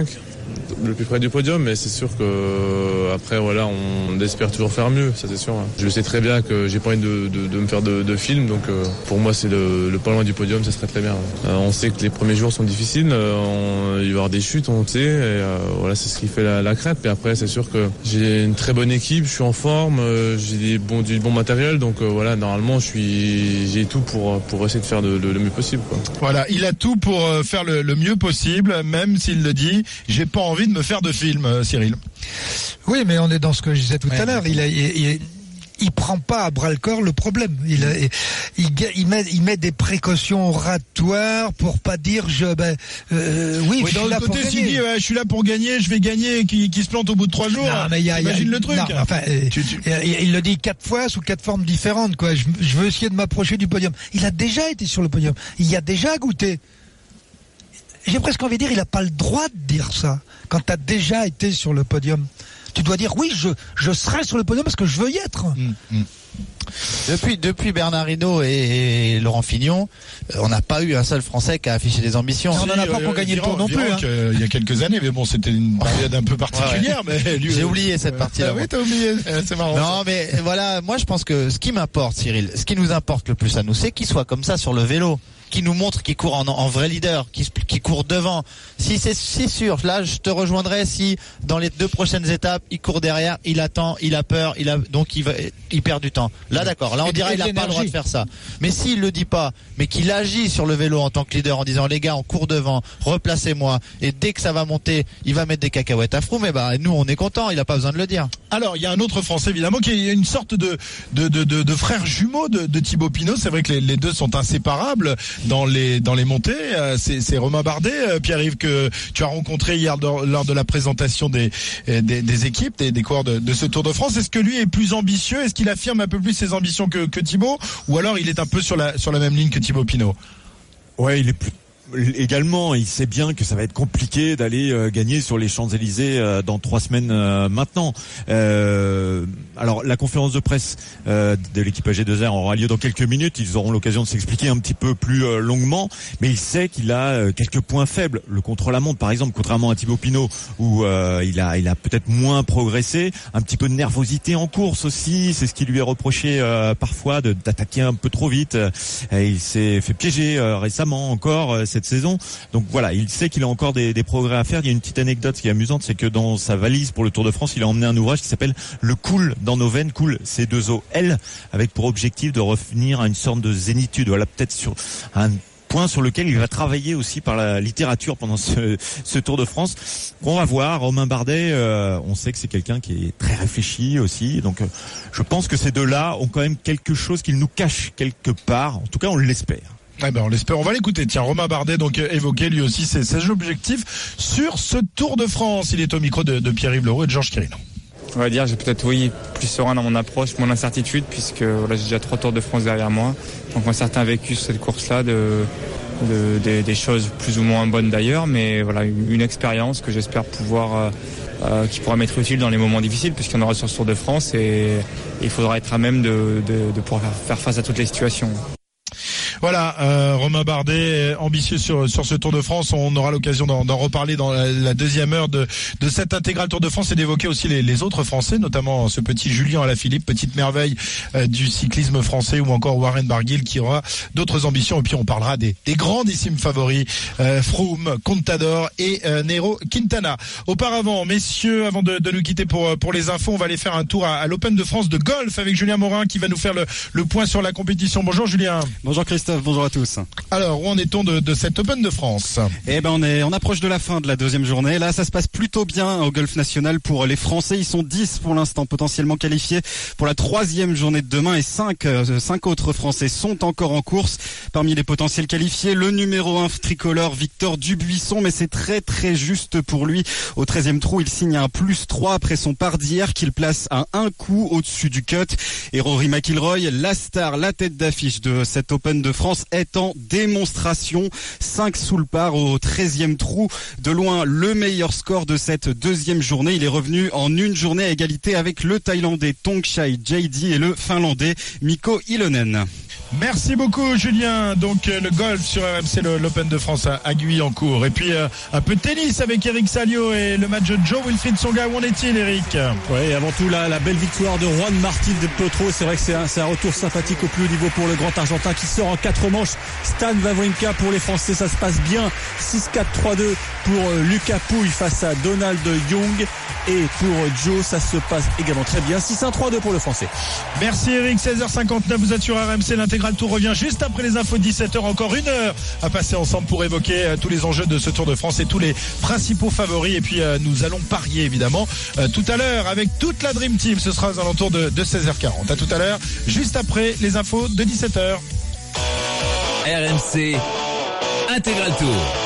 le plus près du podium, mais c'est sûr que après voilà, on espère toujours faire mieux, ça c'est sûr. Je sais très bien que j'ai pas envie de, de, de me faire de, de film, donc euh, pour moi c'est le, le pas loin du podium, ça serait très bien. Euh, on sait que les premiers jours sont difficiles, euh, on, il va y avoir des chutes, on sait, et euh, voilà, c'est ce qui fait la, la crainte. Mais après c'est sûr que j'ai une très bonne équipe, je suis en forme, euh, j'ai des bons, du bon matériel, donc euh, voilà, normalement je suis, j'ai tout pour pour essayer de faire de, de, le mieux possible, quoi. Voilà, il a tout pour faire le, le mieux possible, même s'il le dit, j'ai pas envie de me faire de film, euh, Cyril. Oui, mais on est dans ce que je disais tout ouais, à l'heure. Il, a, il, il, il prend pas à bras le corps le problème. Il, il, il, il, met, il met des précautions oratoires pour pas dire je, ben, euh, oui, oui, je d'un suis là autre pour côté, s'il gagner. dit euh, je suis là pour gagner, je vais gagner, qui, qui se plante au bout de trois jours. Non, mais il y a, imagine y a, le truc. Non, enfin, tu, tu... Il, il le dit quatre fois sous quatre formes différentes, quoi. Je, je veux essayer de m'approcher du podium. Il a déjà été sur le podium. Il y a déjà goûté. J'ai presque envie de dire, il n'a pas le droit de dire ça. Quand tu as déjà été sur le podium, tu dois dire oui, je, je serai sur le podium parce que je veux y être. Mmh, mmh. Depuis, depuis Bernard Hinault et, et Laurent Fignon, euh, on n'a pas eu un seul Français qui a affiché des ambitions. On n'en a pas euh, pour gagner le tour non plus. Hein. Euh, il y a quelques années, mais bon, c'était une période un peu particulière. Ouais. Mais lui, j'ai euh, oublié cette partie-là. Ah oui, t'as oublié. C'est marrant. Non, ça. mais voilà, moi je pense que ce qui m'importe, Cyril, ce qui nous importe le plus à nous, c'est qu'il soit comme ça sur le vélo, qui nous montre qu'il court en, en vrai leader, qui, qui court devant. Si c'est si sûr, là je te rejoindrai si dans les deux prochaines étapes il court derrière, il attend, il a peur, il a donc il va, il perd du temps. Là d'accord, là on dirait il a pas le droit de faire ça. Mais s'il le dit pas, mais qu'il agit sur le vélo en tant que leader en disant les gars on court devant, replacez-moi, et dès que ça va monter, il va mettre des cacahuètes à Froome, mais bah nous on est content, il a pas besoin de le dire. Alors il y a un autre Français évidemment qui est une sorte de de de de, de frère jumeau de, de Thibaut Pinot. C'est vrai que les, les deux sont inséparables dans les dans les montées. Euh, c'est, c'est Romain Bardet, euh, Pierre-Yves, que tu as rencontré hier lors, lors de la présentation des des, des équipes, des, des coureurs de, de ce Tour de France. Est-ce que lui est plus ambitieux? Est-ce qu'il affirme un peu plus ses ambitions que, que Thibaut, ou alors il est un peu sur la sur la même ligne que Thibaut Pinot? Ouais, il est plus également, il sait bien que ça va être compliqué d'aller euh, gagner sur les Champs-Élysées euh, dans trois semaines euh, maintenant. Euh, alors la conférence de presse euh, de l'équipe A G deux R aura lieu dans quelques minutes. Ils auront l'occasion de s'expliquer un petit peu plus euh, longuement, mais il sait qu'il a euh, quelques points faibles. Le contre-la-montre, par exemple, contrairement à Thibaut Pinot, où euh, il a, il a peut-être moins progressé. Un petit peu de nervosité en course aussi, c'est ce qui lui est reproché euh, parfois, de, d'attaquer un peu trop vite. Et il s'est fait piéger euh, récemment encore euh, cette saison. Donc voilà, il sait qu'il a encore des, des progrès à faire. Il y a une petite anecdote qui est amusante, c'est que dans sa valise pour le Tour de France, il a emmené un ouvrage qui s'appelle Le Cool dans nos veines, Cool C deux O L, avec pour objectif de revenir à une sorte de zénitude. Voilà, peut-être sur un point sur lequel il va travailler aussi par la littérature pendant ce, ce Tour de France. On va voir. Romain Bardet, euh, on sait que c'est quelqu'un qui est très réfléchi aussi. Donc euh, je pense que ces deux-là ont quand même quelque chose qu'ils nous cachent quelque part. En tout cas, on l'espère. Eh ben on l'espère, on va l'écouter. Tiens, Romain Bardet donc euh, évoqué lui aussi ses, ses objectifs sur ce Tour de France. Il est au micro de, de Pierre-Yves Leroux et de Georges Quirino. On va dire, j'ai peut-être oui plus serein dans mon approche, moins d'incertitude, puisque voilà, j'ai déjà trois Tours de France derrière moi. Donc un certain vécu sur cette course-là, de, de, de des choses plus ou moins bonnes d'ailleurs, mais voilà une, une expérience que j'espère pouvoir euh, euh, qui pourra m'être utile dans les moments difficiles, puisqu'il y en aura sur ce Tour de France et, et il faudra être à même de, de, de pouvoir faire face à toutes les situations. Voilà, euh, Romain Bardet, ambitieux sur sur ce Tour de France. On aura l'occasion d'en, d'en reparler dans la, la deuxième heure de de cette intégrale Tour de France et d'évoquer aussi les, les autres Français, notamment ce petit Julien Alaphilippe, petite merveille euh, du cyclisme français, ou encore Warren Barguil qui aura d'autres ambitions. Et puis on parlera des, des grandissimes favoris, euh, Froome, Contador et euh, Nairo Quintana. Auparavant, messieurs, avant de, de nous quitter pour pour les infos, on va aller faire un tour à, à l'Open de France de golf avec Julien Morin qui va nous faire le, le point sur la compétition. Bonjour Julien. Bonjour Christophe. Bonjour à tous. Alors, où en est-on de, de cette Open de France? Eh ben, on est, on approche de la fin de la deuxième journée. Là, ça se passe plutôt bien au Golf National pour les Français. Ils sont dix pour l'instant potentiellement qualifiés pour la troisième journée de demain et cinq, euh, cinq autres Français sont encore en course. Parmi les potentiels qualifiés, le numéro un tricolore Victor Dubuisson, mais c'est très très juste pour lui. Au treizième trou, il signe un plus trois après son part d'hier qu'il place à un coup au-dessus du cut. Et Rory McIlroy, la star, la tête d'affiche de cette Open de France, est en démonstration. cinq sous le par au treizième trou. De loin, le meilleur score de cette deuxième journée. Il est revenu en une journée à égalité avec le Thaïlandais Thongchai J D et le Finlandais Mikko Ilonen. Merci beaucoup Julien. Donc euh, le golf sur R M C, le, l'Open de France à, à Guyancourt. Et puis euh, un peu de tennis avec Eric Salio et le match de Joe Wilfried Tsonga. Où en est-il, Eric? Ouais, et avant tout la, la belle victoire de Juan Martín del Potro. C'est vrai que c'est un, c'est un retour sympathique au plus haut niveau pour le grand Argentin qui sort en quatre manches. Stan Wawrinka pour les Français, ça se passe bien. six quatre trois deux pour euh, Lucas Pouille face à Donald Young. Et pour euh, Joe, ça se passe également très bien. six un trois deux pour le Français. Merci Eric. seize heures cinquante-neuf, vous êtes sur R M C. L'intégral tour revient juste après les infos de dix-sept heures. Encore une heure à passer ensemble pour évoquer euh, tous les enjeux de ce Tour de France et tous les principaux favoris. Et puis euh, nous allons parier évidemment euh, tout à l'heure avec toute la Dream Team. Ce sera aux alentours de, de seize heures quarante. À tout à l'heure, juste après les infos de dix-sept heures. R M C Intégral Tour.